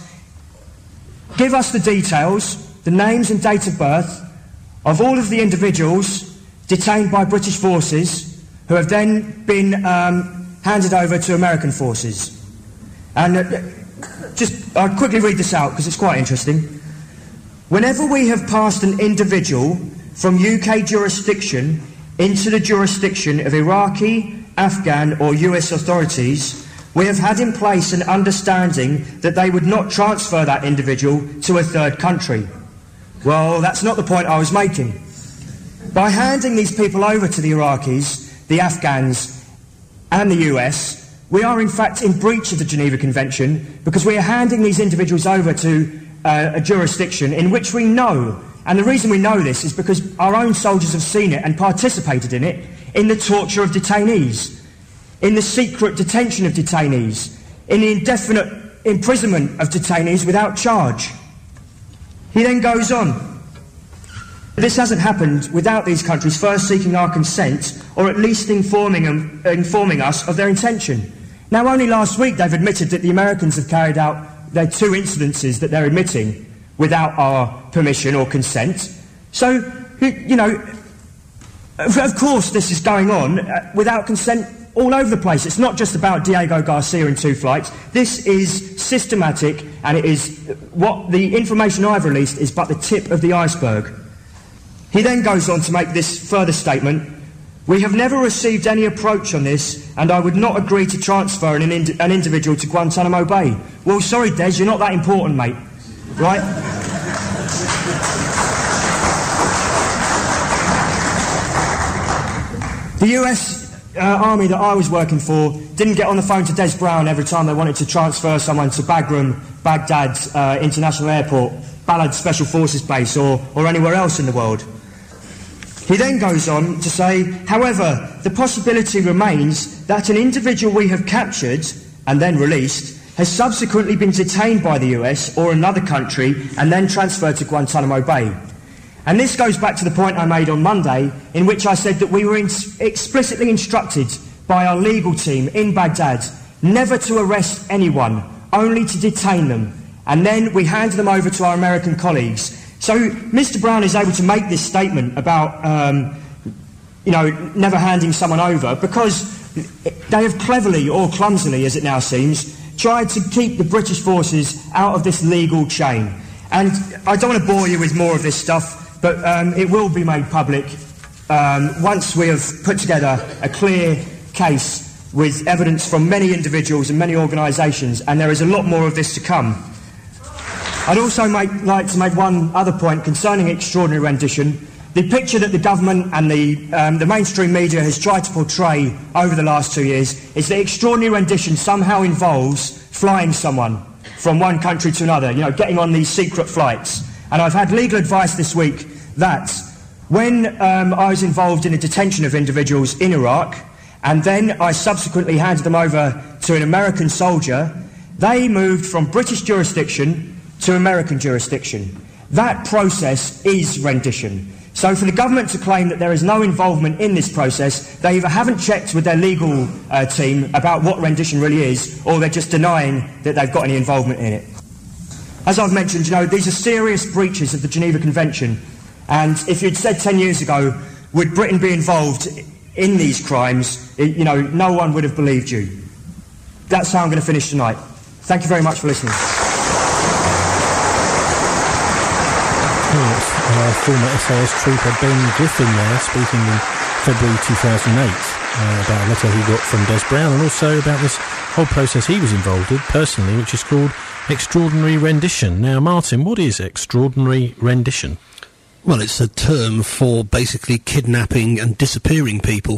give us the details, the names and date of birth of all of the individuals detained by British forces who have then been um, handed over to American forces. And uh, just, I'll quickly read this out because it's quite interesting. Whenever we have passed an individual from U K jurisdiction into the jurisdiction of Iraqi, Afghan or U S authorities, we have had in place an understanding that they would not transfer that individual to a third country. Well, that's not the point I was making. By handing these people over to the Iraqis, the Afghans and the U S, we are in fact in breach of the Geneva Convention, because we are handing these individuals over to uh, a jurisdiction in which we know, and the reason we know this is because our own soldiers have seen it and participated in it, in the torture of detainees, in the secret detention of detainees, in the indefinite imprisonment of detainees without charge. He then goes on. This hasn't happened without these countries first seeking our consent, or at least informing, them, informing us of their intention. Now, only last week they've admitted that the Americans have carried out their two incidences that they're admitting without our permission or consent. So, you know, of course this is going on uh, without consent all over the place. It's not just about Diego Garcia and two flights. This is systematic, and it is what the information I've released is but the tip of the iceberg. He then goes on to make this further statement. We have never received any approach on this, and I would not agree to transfer an, ind- an individual to Guantanamo Bay. Well, sorry, Des, you're not that important, mate. Right? The U S uh, Army that I was working for didn't get on the phone to Des Brown every time they wanted to transfer someone to Bagram, Baghdad uh, International Airport, Balad Special Forces Base, or, or anywhere else in the world. He then goes on to say, however, the possibility remains that an individual we have captured and then released has subsequently been detained by the U S or another country and then transferred to Guantanamo Bay. And this goes back to the point I made on Monday, in which I said that we were in- explicitly instructed by our legal team in Baghdad never to arrest anyone, only to detain them. And then we handed them over to our American colleagues. So Mister Brown is able to make this statement about, um, you know, never handing someone over, because they have cleverly, or clumsily as it now seems, tried to keep the British forces out of this legal chain. And I don't want to bore you with more of this stuff, but um, it will be made public um, once we have put together a clear case with evidence from many individuals and many organisations, and there is a lot more of this to come. I'd also make, like to make one other point concerning extraordinary rendition. the picture that the government and the, um, the mainstream media has tried to portray over the last two years is that extraordinary rendition somehow involves flying someone from one country to another, you know, getting on these secret flights. And I've had legal advice this week that when um, I was involved in the detention of individuals in Iraq, and then I subsequently handed them over to an American soldier, they moved from British jurisdiction to American jurisdiction. That process is rendition. So for the government to claim that there is no involvement in this process, they either haven't checked with their legal uh, team about what rendition really is, or they're just denying that they've got any involvement in it. As I've mentioned, you know, these are serious breaches of the Geneva Convention, and if you'd said ten years ago, would Britain be involved in these crimes, it, you know, no one would have believed you. That's how I'm going to finish tonight. Thank you very much for listening. Uh, former S A S trooper Ben Griffin there, speaking in February two thousand eight uh, about a letter he got from Des Brown, and also about this whole process he was involved in personally, which is called extraordinary rendition. Now, Martin, what is extraordinary rendition? Well, it's a term for basically kidnapping and disappearing people.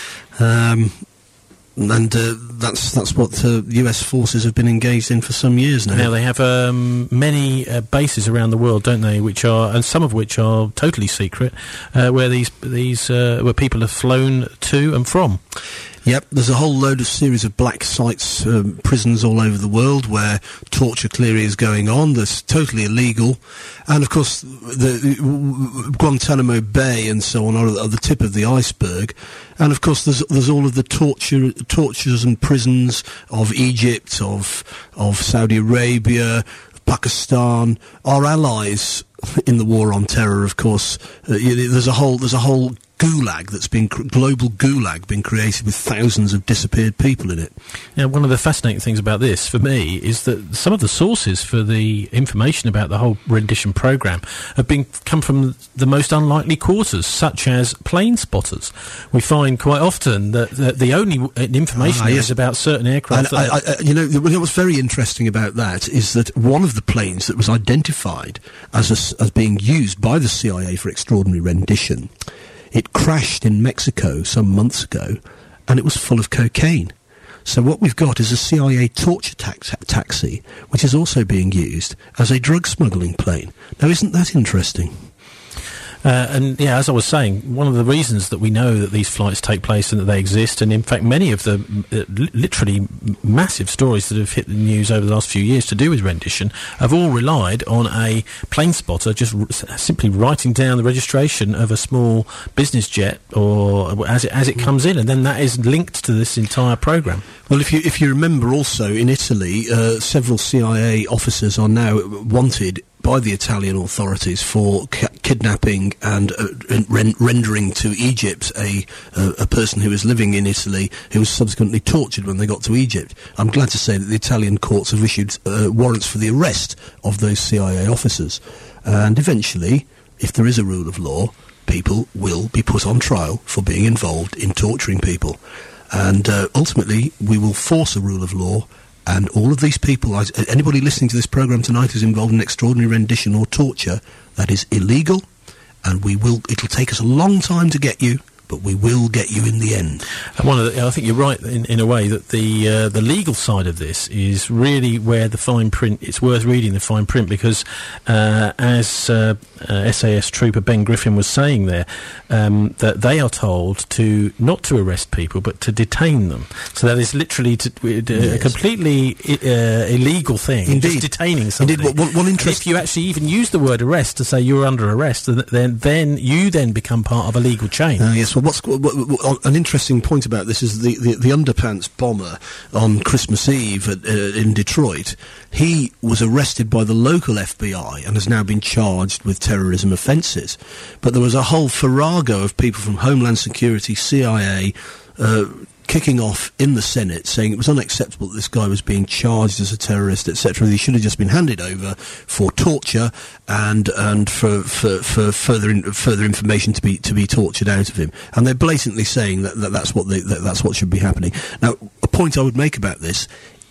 Um... And uh, that's that's what uh, U S forces have been engaged in for some years now. Now they have um, many uh, bases around the world, don't they? Which are, and some of which are totally secret, uh, where these these uh, where people have flown to and from. Yep, there's a whole load of series of black sites, um, prisons all over the world where torture clearly is going on. That's totally illegal. And, of course, the, the Guantanamo Bay and so on are, are the tip of the iceberg. And, of course, there's there's all of the torture, tortures and prisons of Egypt, of of Saudi Arabia, Pakistan, our allies in the war on terror, of course. Uh, there's a whole there's a whole gulag that's been cr- global gulag been created with thousands of disappeared people in it. Now, one of the fascinating things about this for me is that some of the sources for the information about the whole rendition program have been come from the most unlikely quarters, such as plane spotters. We find quite often that, that the only w- information ah, yes. is about certain aircraft. And I, I, I, you know, what's very interesting about that is that one of the planes that was identified as a, as being used by the C I A for extraordinary rendition, it crashed in Mexico some months ago, and it was full of cocaine. So what we've got is a C I A torture tax- taxi, which is also being used as a drug smuggling plane. Now, isn't that interesting? Uh, and, yeah, as I was saying, one of the reasons that we know that these flights take place and that they exist, and, in fact, many of the uh, li- literally massive stories that have hit the news over the last few years to do with rendition have all relied on a plane spotter just r- simply writing down the registration of a small business jet or as it, as it comes in, and then that is linked to this entire programme. Well, if you if you remember also, in Italy, uh, several C I A officers are now wanted by the Italian authorities for ki- kidnapping and uh, ren- rendering to Egypt a uh, a person who was living in Italy who was subsequently tortured when they got to Egypt. I'm glad to say that the Italian courts have issued uh, warrants for the arrest of those C I A officers. And eventually, if there is a rule of law, people will be put on trial for being involved in torturing people. And uh, ultimately, we will force a rule of law. And all of these people, anybody listening to this programme tonight is involved in extraordinary rendition or torture, that is illegal, and we will. It'll take us a long time to get you, but we will get you in the end. And one of the, I think you're right in, in a way that the uh, the legal side of this is really where the fine print. It's worth reading the fine print because, uh, as uh, uh, S A S trooper Ben Griffin was saying there, um, that they are told to not to arrest people but to detain them. So that is literally to, uh, yes. a completely uh, illegal thing. Indeed, just detaining somebody. Indeed, one, one interest- if you actually even use the word arrest to say you're under arrest, then then you then become part of a legal chain. Uh, yes. Well, what's what, what, an interesting point about this is the, the, the underpants bomber on Christmas Eve at, uh, in Detroit. He was arrested by the local F B I and has now been charged with terrorism offences. But there was a whole farrago of people from Homeland Security, C I A, uh, kicking off in the Senate, saying it was unacceptable that this guy was being charged as a terrorist, et cetera. He should have just been handed over for torture and and for for, for further in, further information to be to be tortured out of him. And they're blatantly saying that, that that's what they, that that's what should be happening. Now, a point I would make about this: if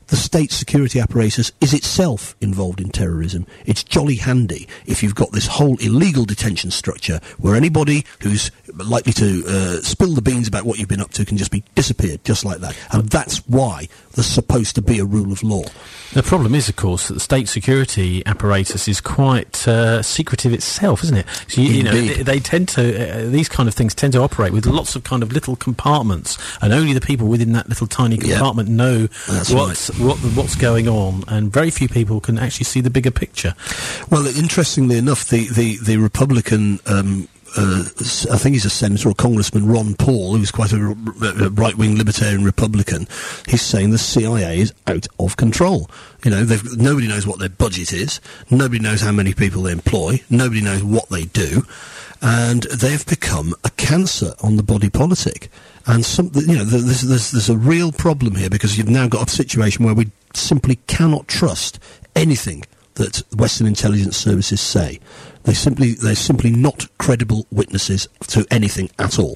the state security apparatus is itself involved in terrorism. It's jolly handy if you've got this whole illegal detention structure where anybody who's likely to uh, spill the beans about what you've been up to can just be disappeared, just like that. And that's why there's supposed to be a rule of law. The problem is, of course, that the state security apparatus is quite uh, secretive itself, isn't it? So you, you know, they, they tend to uh, these kind of things tend to operate with lots of kind of little compartments, and only the people within that little tiny compartment yeah. know That's what's right. what what's going on, and very few people can actually see the bigger picture. Well, interestingly enough, the the the Republican. Um, Uh, I think he's a senator or congressman, Ron Paul, who's quite a, r- a right-wing libertarian Republican. He's saying the C I A is out of control. You know, they've, nobody knows what their budget is. Nobody knows how many people they employ. Nobody knows what they do. And they've become a cancer on the body politic. And some, you know, there's, there's, there's a real problem here because you've now got a situation where we simply cannot trust anything that Western intelligence services say. They simply, they're simply not credible witnesses to anything at all.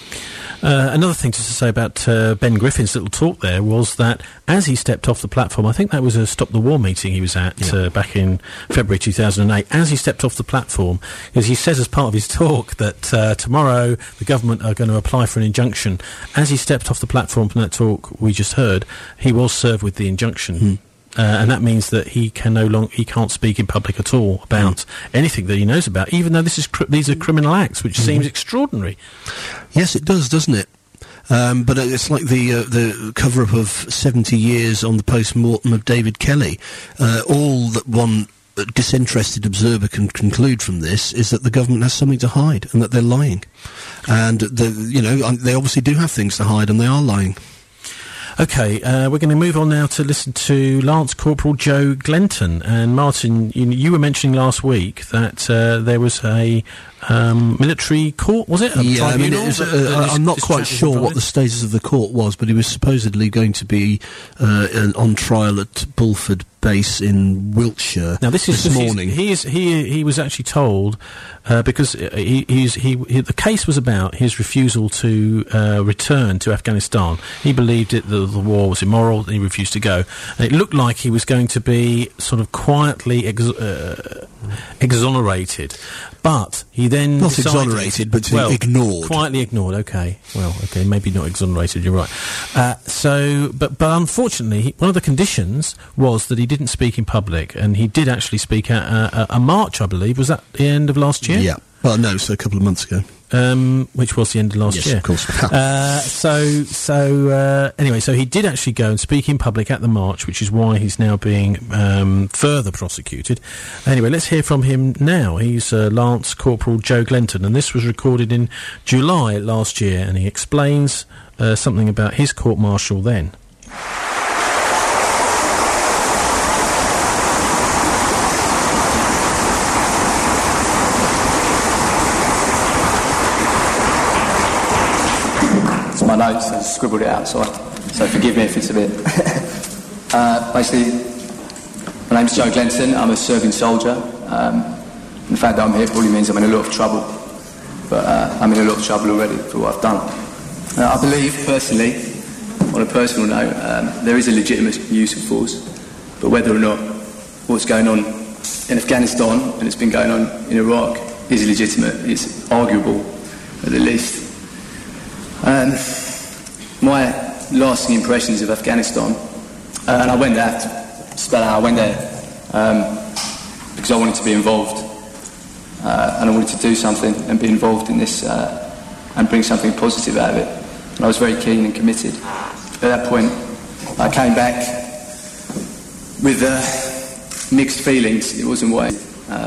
Uh, another thing just to say about uh, Ben Griffin's little talk there was that as he stepped off the platform, I think that was a Stop the War meeting he was at yeah. uh, back in February two thousand eight, as he stepped off the platform, because he says as part of his talk that uh, tomorrow the government are going to apply for an injunction. As he stepped off the platform from that talk we just heard, he was served with the injunction. Hmm. Uh, and that means that he can no longer he can't speak in public at all about mm. anything that he knows about, even though this is cr- these are criminal acts, which mm-hmm. seems extraordinary. Yes, it does, doesn't it? Um, but it's like the uh, the cover-up of seventy years on the post-mortem of David Kelly. Uh, all that one disinterested observer can conclude from this is that the government has something to hide and that they're lying. And the, you know, they obviously do have things to hide, and they are lying. Okay, uh, we're going to move on now to listen to Lance Corporal Joe Glenton. And Martin, you, you were mentioning last week that uh, there was a um, military court, was it? A yeah, I mean, it was, uh, uh, I'm not quite sure what the status of the court was, but he was supposedly going to be uh, on trial at Bulford Base in Wiltshire. Now, this is this morning. He is he he was actually told uh, because he, he's, he he the case was about his refusal to uh, return to Afghanistan. He believed it the, the war was immoral, and he refused to go. And it looked like he was going to be sort of quietly ex- uh, exonerated, but he then not decided, exonerated, but well, ignored, quietly ignored. Okay, well, okay, maybe not exonerated. You're right. Uh, so, but but unfortunately, one of the conditions was that he didn't speak in public, and he did actually speak at uh, a march, I believe. Was that the end of last year? Yeah. Well, no, so a couple of months ago. Um, which was the end of last yes, year. Yes, of course. uh, so, so uh, anyway, so he did actually go and speak in public at the march, which is why he's now being um, further prosecuted. Anyway, let's hear from him now. He's uh, Lance Corporal Joe Glenton, and this was recorded in July last year, and he explains uh, something about his court-martial then. My notes, I scribbled it out, so, so forgive me if it's a bit. uh, basically, my name's Joe Glenton, I'm a serving soldier. Um, the fact that I'm here probably means I'm in a lot of trouble, but uh, I'm in a lot of trouble already for what I've done. Uh, I believe, personally, on a personal note, um, there is a legitimate use of force, but whether or not what's going on in Afghanistan and it's been going on in Iraq is illegitimate, it's arguable at the least. Um, my lasting impressions of Afghanistan, uh, and I went there, to spell out, I went there um, because I wanted to be involved, uh, and I wanted to do something and be involved in this uh, and bring something positive out of it. And I was very keen and committed. At that point, I came back with uh, mixed feelings. It wasn't what uh,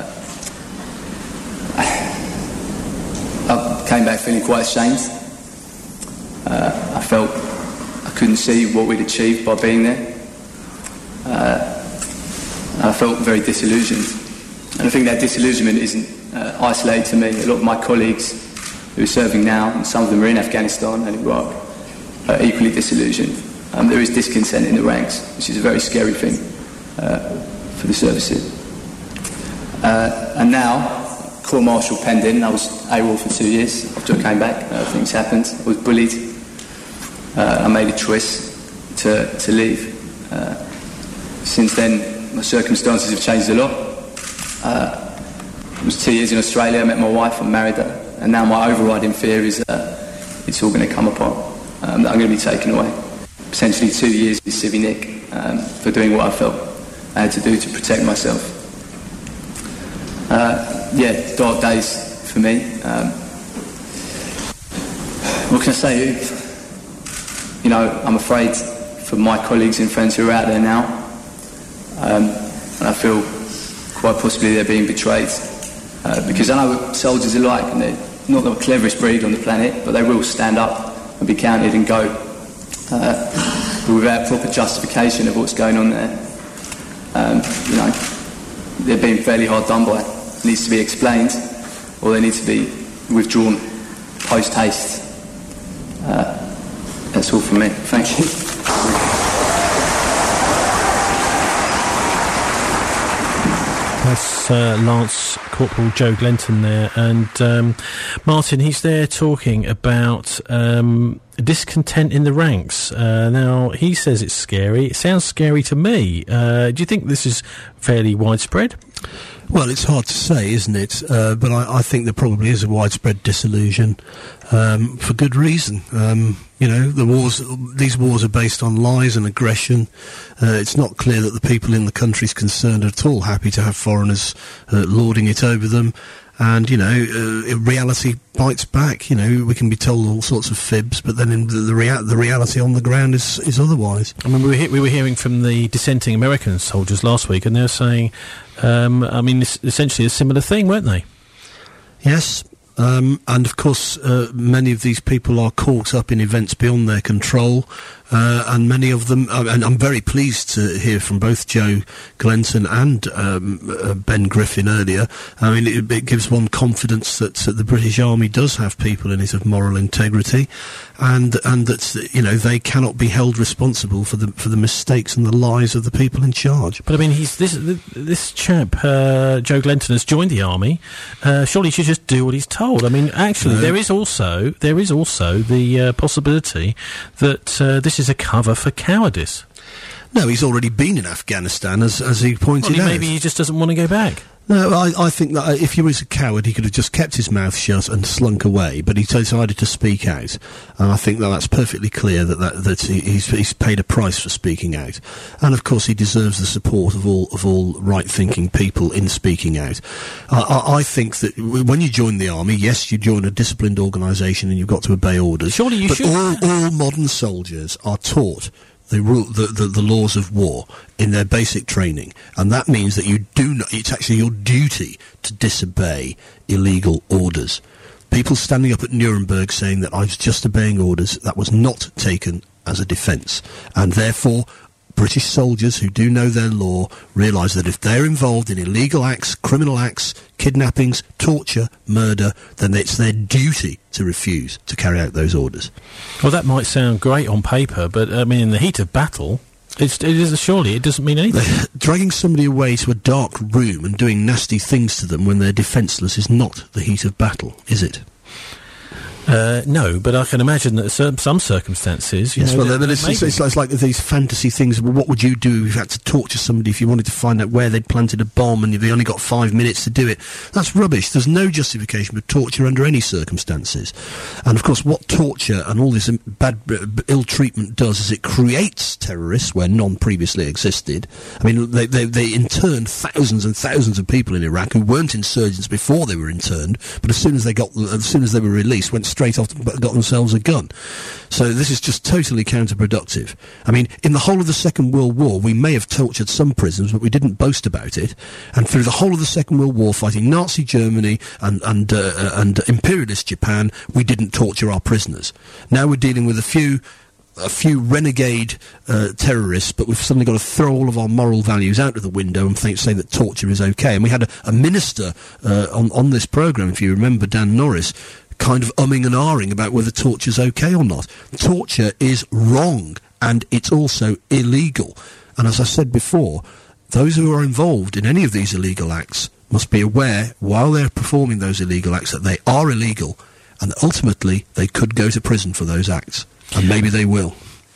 I came back feeling quite ashamed. Uh, I felt I couldn't see what we'd achieved by being there. Uh, I felt very disillusioned. And I think that disillusionment isn't uh, isolated to me. A lot of my colleagues who are serving now, and some of them are in Afghanistan and Iraq, are equally disillusioned. Um, there is discontent in the ranks, which is a very scary thing uh, for the services. Uh, and now, court-martial pending. I was AWOL for two years after I came back. Uh, things happened. I was bullied. Uh, I made a choice to, to leave. Uh, since then, my circumstances have changed a lot. Uh, it was two years in Australia, I met my wife, I married her, and now my overriding fear is uh, it's all going to come upon, um, that I'm going to be taken away. Potentially two years with Civvy Nick um, for doing what I felt I had to do to protect myself. Uh, yeah, dark days for me. Um, what can I say? You know, I'm afraid for my colleagues and friends who are out there now, um, and I feel quite possibly they're being betrayed. Uh, because I know what soldiers are like, and they're not the cleverest breed on the planet, but they will stand up and be counted and go uh, but without proper justification of what's going on there. Um, you know, they're being fairly hard done by. It needs to be explained, or they need to be withdrawn post haste. Uh, that's all from me. Thank you. That's uh, Lance Corporal Joe Glenton there, and um, Martin, he's there talking about um, discontent in the ranks. Uh, now, he says it's scary. It sounds scary to me. Uh, do you think this is fairly widespread? Well, it's hard to say, isn't it? Uh, but I, I think there probably is a widespread disillusion, um, for good reason. Um, you know, the wars, these wars are based on lies and aggression. Uh, it's not clear that the people in the countries concerned are at all happy to have foreigners uh, lording it over them. And, you know, uh, reality bites back. You know, we can be told all sorts of fibs, but then in the, the, rea- the reality on the ground is, is otherwise. I mean, we were, he- we were hearing from the dissenting American soldiers last week, and they were saying, um, I mean, it's essentially a similar thing, weren't they? Yes. Um, and of course, uh, many of these people are caught up in events beyond their control, uh, and many of them, uh, and I'm very pleased to hear from both Joe Glenton and um, uh, Ben Griffin earlier. I mean, it, it gives one confidence that uh, the British Army does have people in it of moral integrity, and and that, you know, they cannot be held responsible for the for the mistakes and the lies of the people in charge. But I mean, he's this this chap, uh, Joe Glenton, has joined the army. Uh, surely he should just do what he's told. I mean, actually, no. there is also there is also the uh, possibility that uh, this is a cover for cowardice. No, he's already been in Afghanistan, as as he pointed well, he, out. Maybe he just doesn't want to go back. No, I, I think that if he was a coward, he could have just kept his mouth shut and slunk away, but he decided to speak out. And I think that that's perfectly clear that, that, that he, he's, he's paid a price for speaking out. And of course he deserves the support of all of all right-thinking people in speaking out. I, I, I think that when you join the army, yes, you join a disciplined organisation and you've got to obey orders. Surely you but should. all, all modern soldiers are taught The, rule, the, the the laws of war in their basic training, and that means that you do not. It's actually your duty to disobey illegal orders. People standing up at Nuremberg saying that I was just obeying orders, that was not taken as a defence, and therefore British soldiers who do know their law realise that if they're involved in illegal acts, criminal acts, kidnappings, torture, murder, then it's their duty to refuse to carry out those orders. Well, that might sound great on paper, but I mean, in the heat of battle, it's, it is surely it doesn't mean anything. Dragging somebody away to a dark room and doing nasty things to them when they're defenceless is not the heat of battle, is it? Uh, no, but I can imagine that some, some circumstances. You yes, know, well, but it's, it's, it's, it's like these fantasy things. Well, what would you do if you had to torture somebody if you wanted to find out where they'd planted a bomb and you've only got five minutes to do it? That's rubbish. There's no justification for torture under any circumstances. And of course, what torture and all this bad, ill treatment does is it creates terrorists where none previously existed. I mean, they, they, they interned thousands and thousands of people in Iraq who weren't insurgents before they were interned, but as soon as they got, as soon as they were released, went straight off and got themselves a gun. So this is just totally counterproductive. I mean, in the whole of the Second World War, we may have tortured some prisoners, but we didn't boast about it. And through the whole of the Second World War, fighting Nazi Germany and and uh, and imperialist Japan, we didn't torture our prisoners. Now we're dealing with a few a few renegade uh, terrorists, but we've suddenly got to throw all of our moral values out of the window and think, say that torture is okay. And we had a, a minister uh, on, on this programme, if you remember, Dan Norris, kind of umming and ahhing about whether torture's okay or not. Torture is wrong, and it's also illegal. And as I said before, those who are involved in any of these illegal acts must be aware, while they're performing those illegal acts, that they are illegal, and that ultimately they could go to prison for those acts. And maybe they will.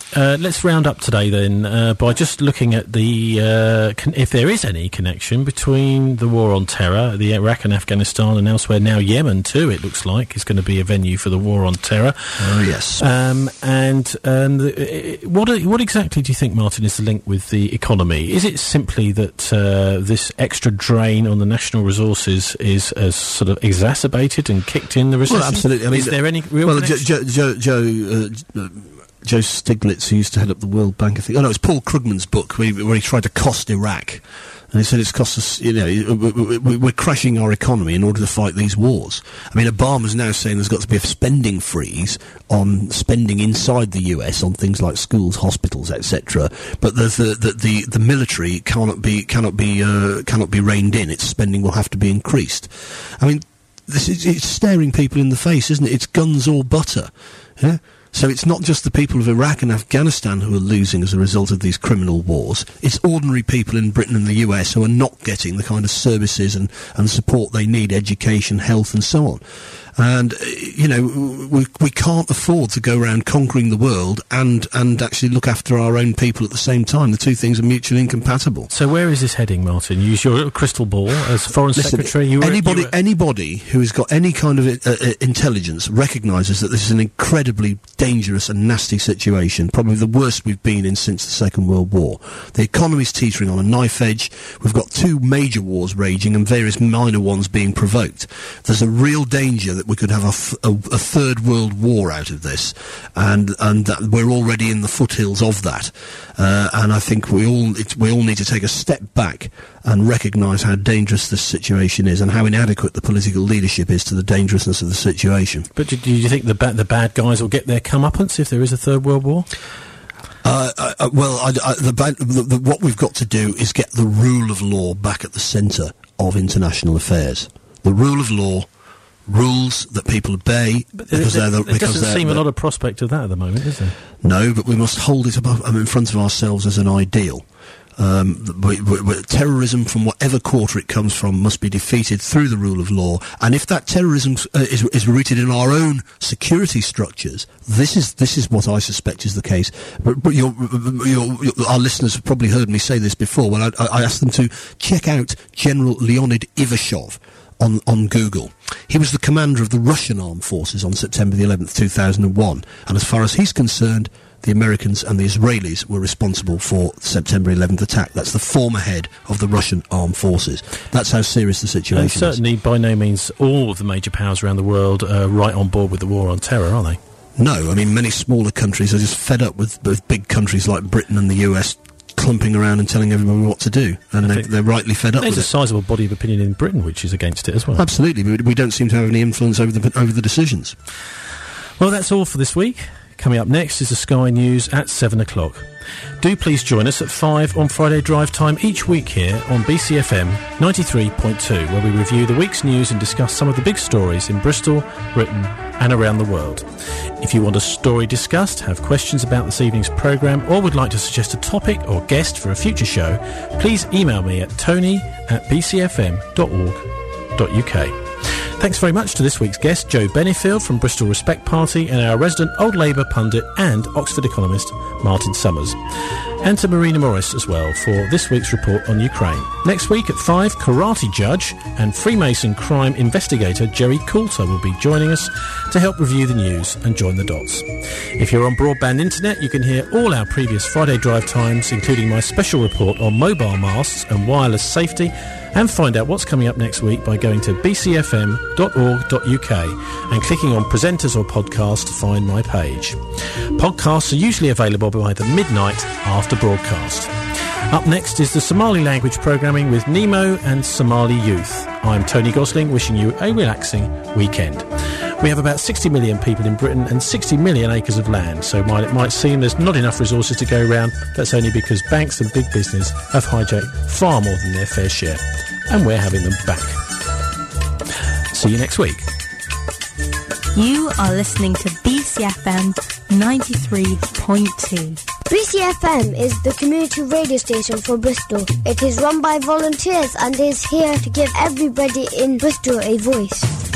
uh, let's round up today then uh, by just looking at the uh, con- if there is any connection between the war on terror, the Iraq and Afghanistan, and elsewhere. Now Yemen too, it looks like, is going to be a venue for the war on terror. Oh yes. Um, and um, the, what what exactly do you think, Martin, is the link with the economy? Is it simply that uh, this extra drain on the national resources is uh, sort of exacerbated and kicked in the recession? Well, absolutely. I mean, is there any real well, connection? Joe, Joe, Joe, uh, Joe Stiglitz, who used to head up the World Bank, I think. Oh no, it was Paul Krugman's book where he, where he tried to cost Iraq. And he said it's cost us, you know, we're crashing our economy in order to fight these wars. I mean, Obama's now saying there's got to be a spending freeze on spending inside the U S on things like schools, hospitals, et cetera. But the the, the the the military cannot be cannot be uh, cannot be reined in. Its spending will have to be increased. I mean, this is it's staring people in the face, isn't it? It's guns or butter. Yeah. So it's not just the people of Iraq and Afghanistan who are losing as a result of these criminal wars. It's ordinary people in Britain and the U S who are not getting the kind of services and, and support they need, education, health and so on. And, uh, you know, we, we can't afford to go around conquering the world and, and actually look after our own people at the same time. The two things are mutually incompatible. So where is this heading, Martin? Use your crystal ball as Foreign Listen, Secretary. You were, anybody, you were... anybody who has got any kind of uh, uh, intelligence recognises that this is an incredibly dangerous and nasty situation, probably the worst we've been in since the Second World War. The economy's teetering on a knife edge. We've got two major wars raging and various minor ones being provoked. There's a real danger that we could have a, f- a, a third world war out of this, and and that we're already in the foothills of that. Uh, and I think we all it's, we all need to take a step back and recognise how dangerous this situation is and how inadequate the political leadership is to the dangerousness of the situation. But do, do you think the ba- the bad guys will get their comeuppance if there is a third world war? Uh, uh, well, I, I, the, the, the, what we've got to do is get the rule of law back at the centre of international affairs. The rule of law, rules that people obey because there, they're the, there because doesn't they're seem the, a lot of prospect of that at the moment, is there? No, but we must hold it above, I mean, in front of ourselves as an ideal. Um, we, we, we, terrorism, from whatever quarter it comes from, must be defeated through the rule of law. And if that terrorism uh, is, is rooted in our own security structures, this is this is what I suspect is the case. But, but your, your, your, our listeners have probably heard me say this before when I, I asked them to check out General Leonid Ivashov on, on Google. He was the commander of the Russian armed forces on September the eleventh, two thousand one. And as far as he's concerned, the Americans and the Israelis were responsible for the September eleventh attack. That's the former head of the Russian armed forces. That's how serious the situation and certainly, is. by no means, all of the major powers around the world are right on board with the war on terror, are they? No, I mean, many smaller countries are just fed up with, with big countries like Britain and the U S clumping around and telling everyone what to do, and they, they're rightly fed up with it. There's a sizable body of opinion in Britain which is against it as well. Absolutely, we, we don't seem to have any influence over the over the decisions. Well, that's all for this week. Coming up next is the Sky News at seven o'clock. Do please join us at five on Friday drive time each week here on B C F M ninety-three point two, where we review the week's news and discuss some of the big stories in Bristol, Britain and around the world. If you want a story discussed, have questions about this evening's programme, or would like to suggest a topic or guest for a future show, please email me at tony at b c f m dot org dot u k. Thanks very much to this week's guest, Joe Bennyfield from Bristol Respect Party, and our resident Old Labour pundit and Oxford economist, Martin Summers. And to Marina Morris as well for this week's report on Ukraine. Next week at five, karate judge and Freemason crime investigator Jerry Coulter will be joining us to help review the news and join the dots. If you're on broadband internet, you can hear all our previous Friday drive times, including my special report on mobile masts and wireless safety, and find out what's coming up next week by going to b c f m dot org dot u k and clicking on presenters or podcast to find my page. Podcasts are usually available by the midnight after broadcast. Up next is the Somali language programming with Nemo and Somali Youth. I'm Tony Gosling, wishing you a relaxing weekend. We have about sixty million people in Britain and sixty million acres of land, so while it might seem there's not enough resources to go around, that's only because banks and big business have hijacked far more than their fair share, and we're having them back. See you next week. You are listening to B C F M ninety-three point two. B C F M is the community radio station for Bristol. It is run by volunteers and is here to give everybody in Bristol a voice.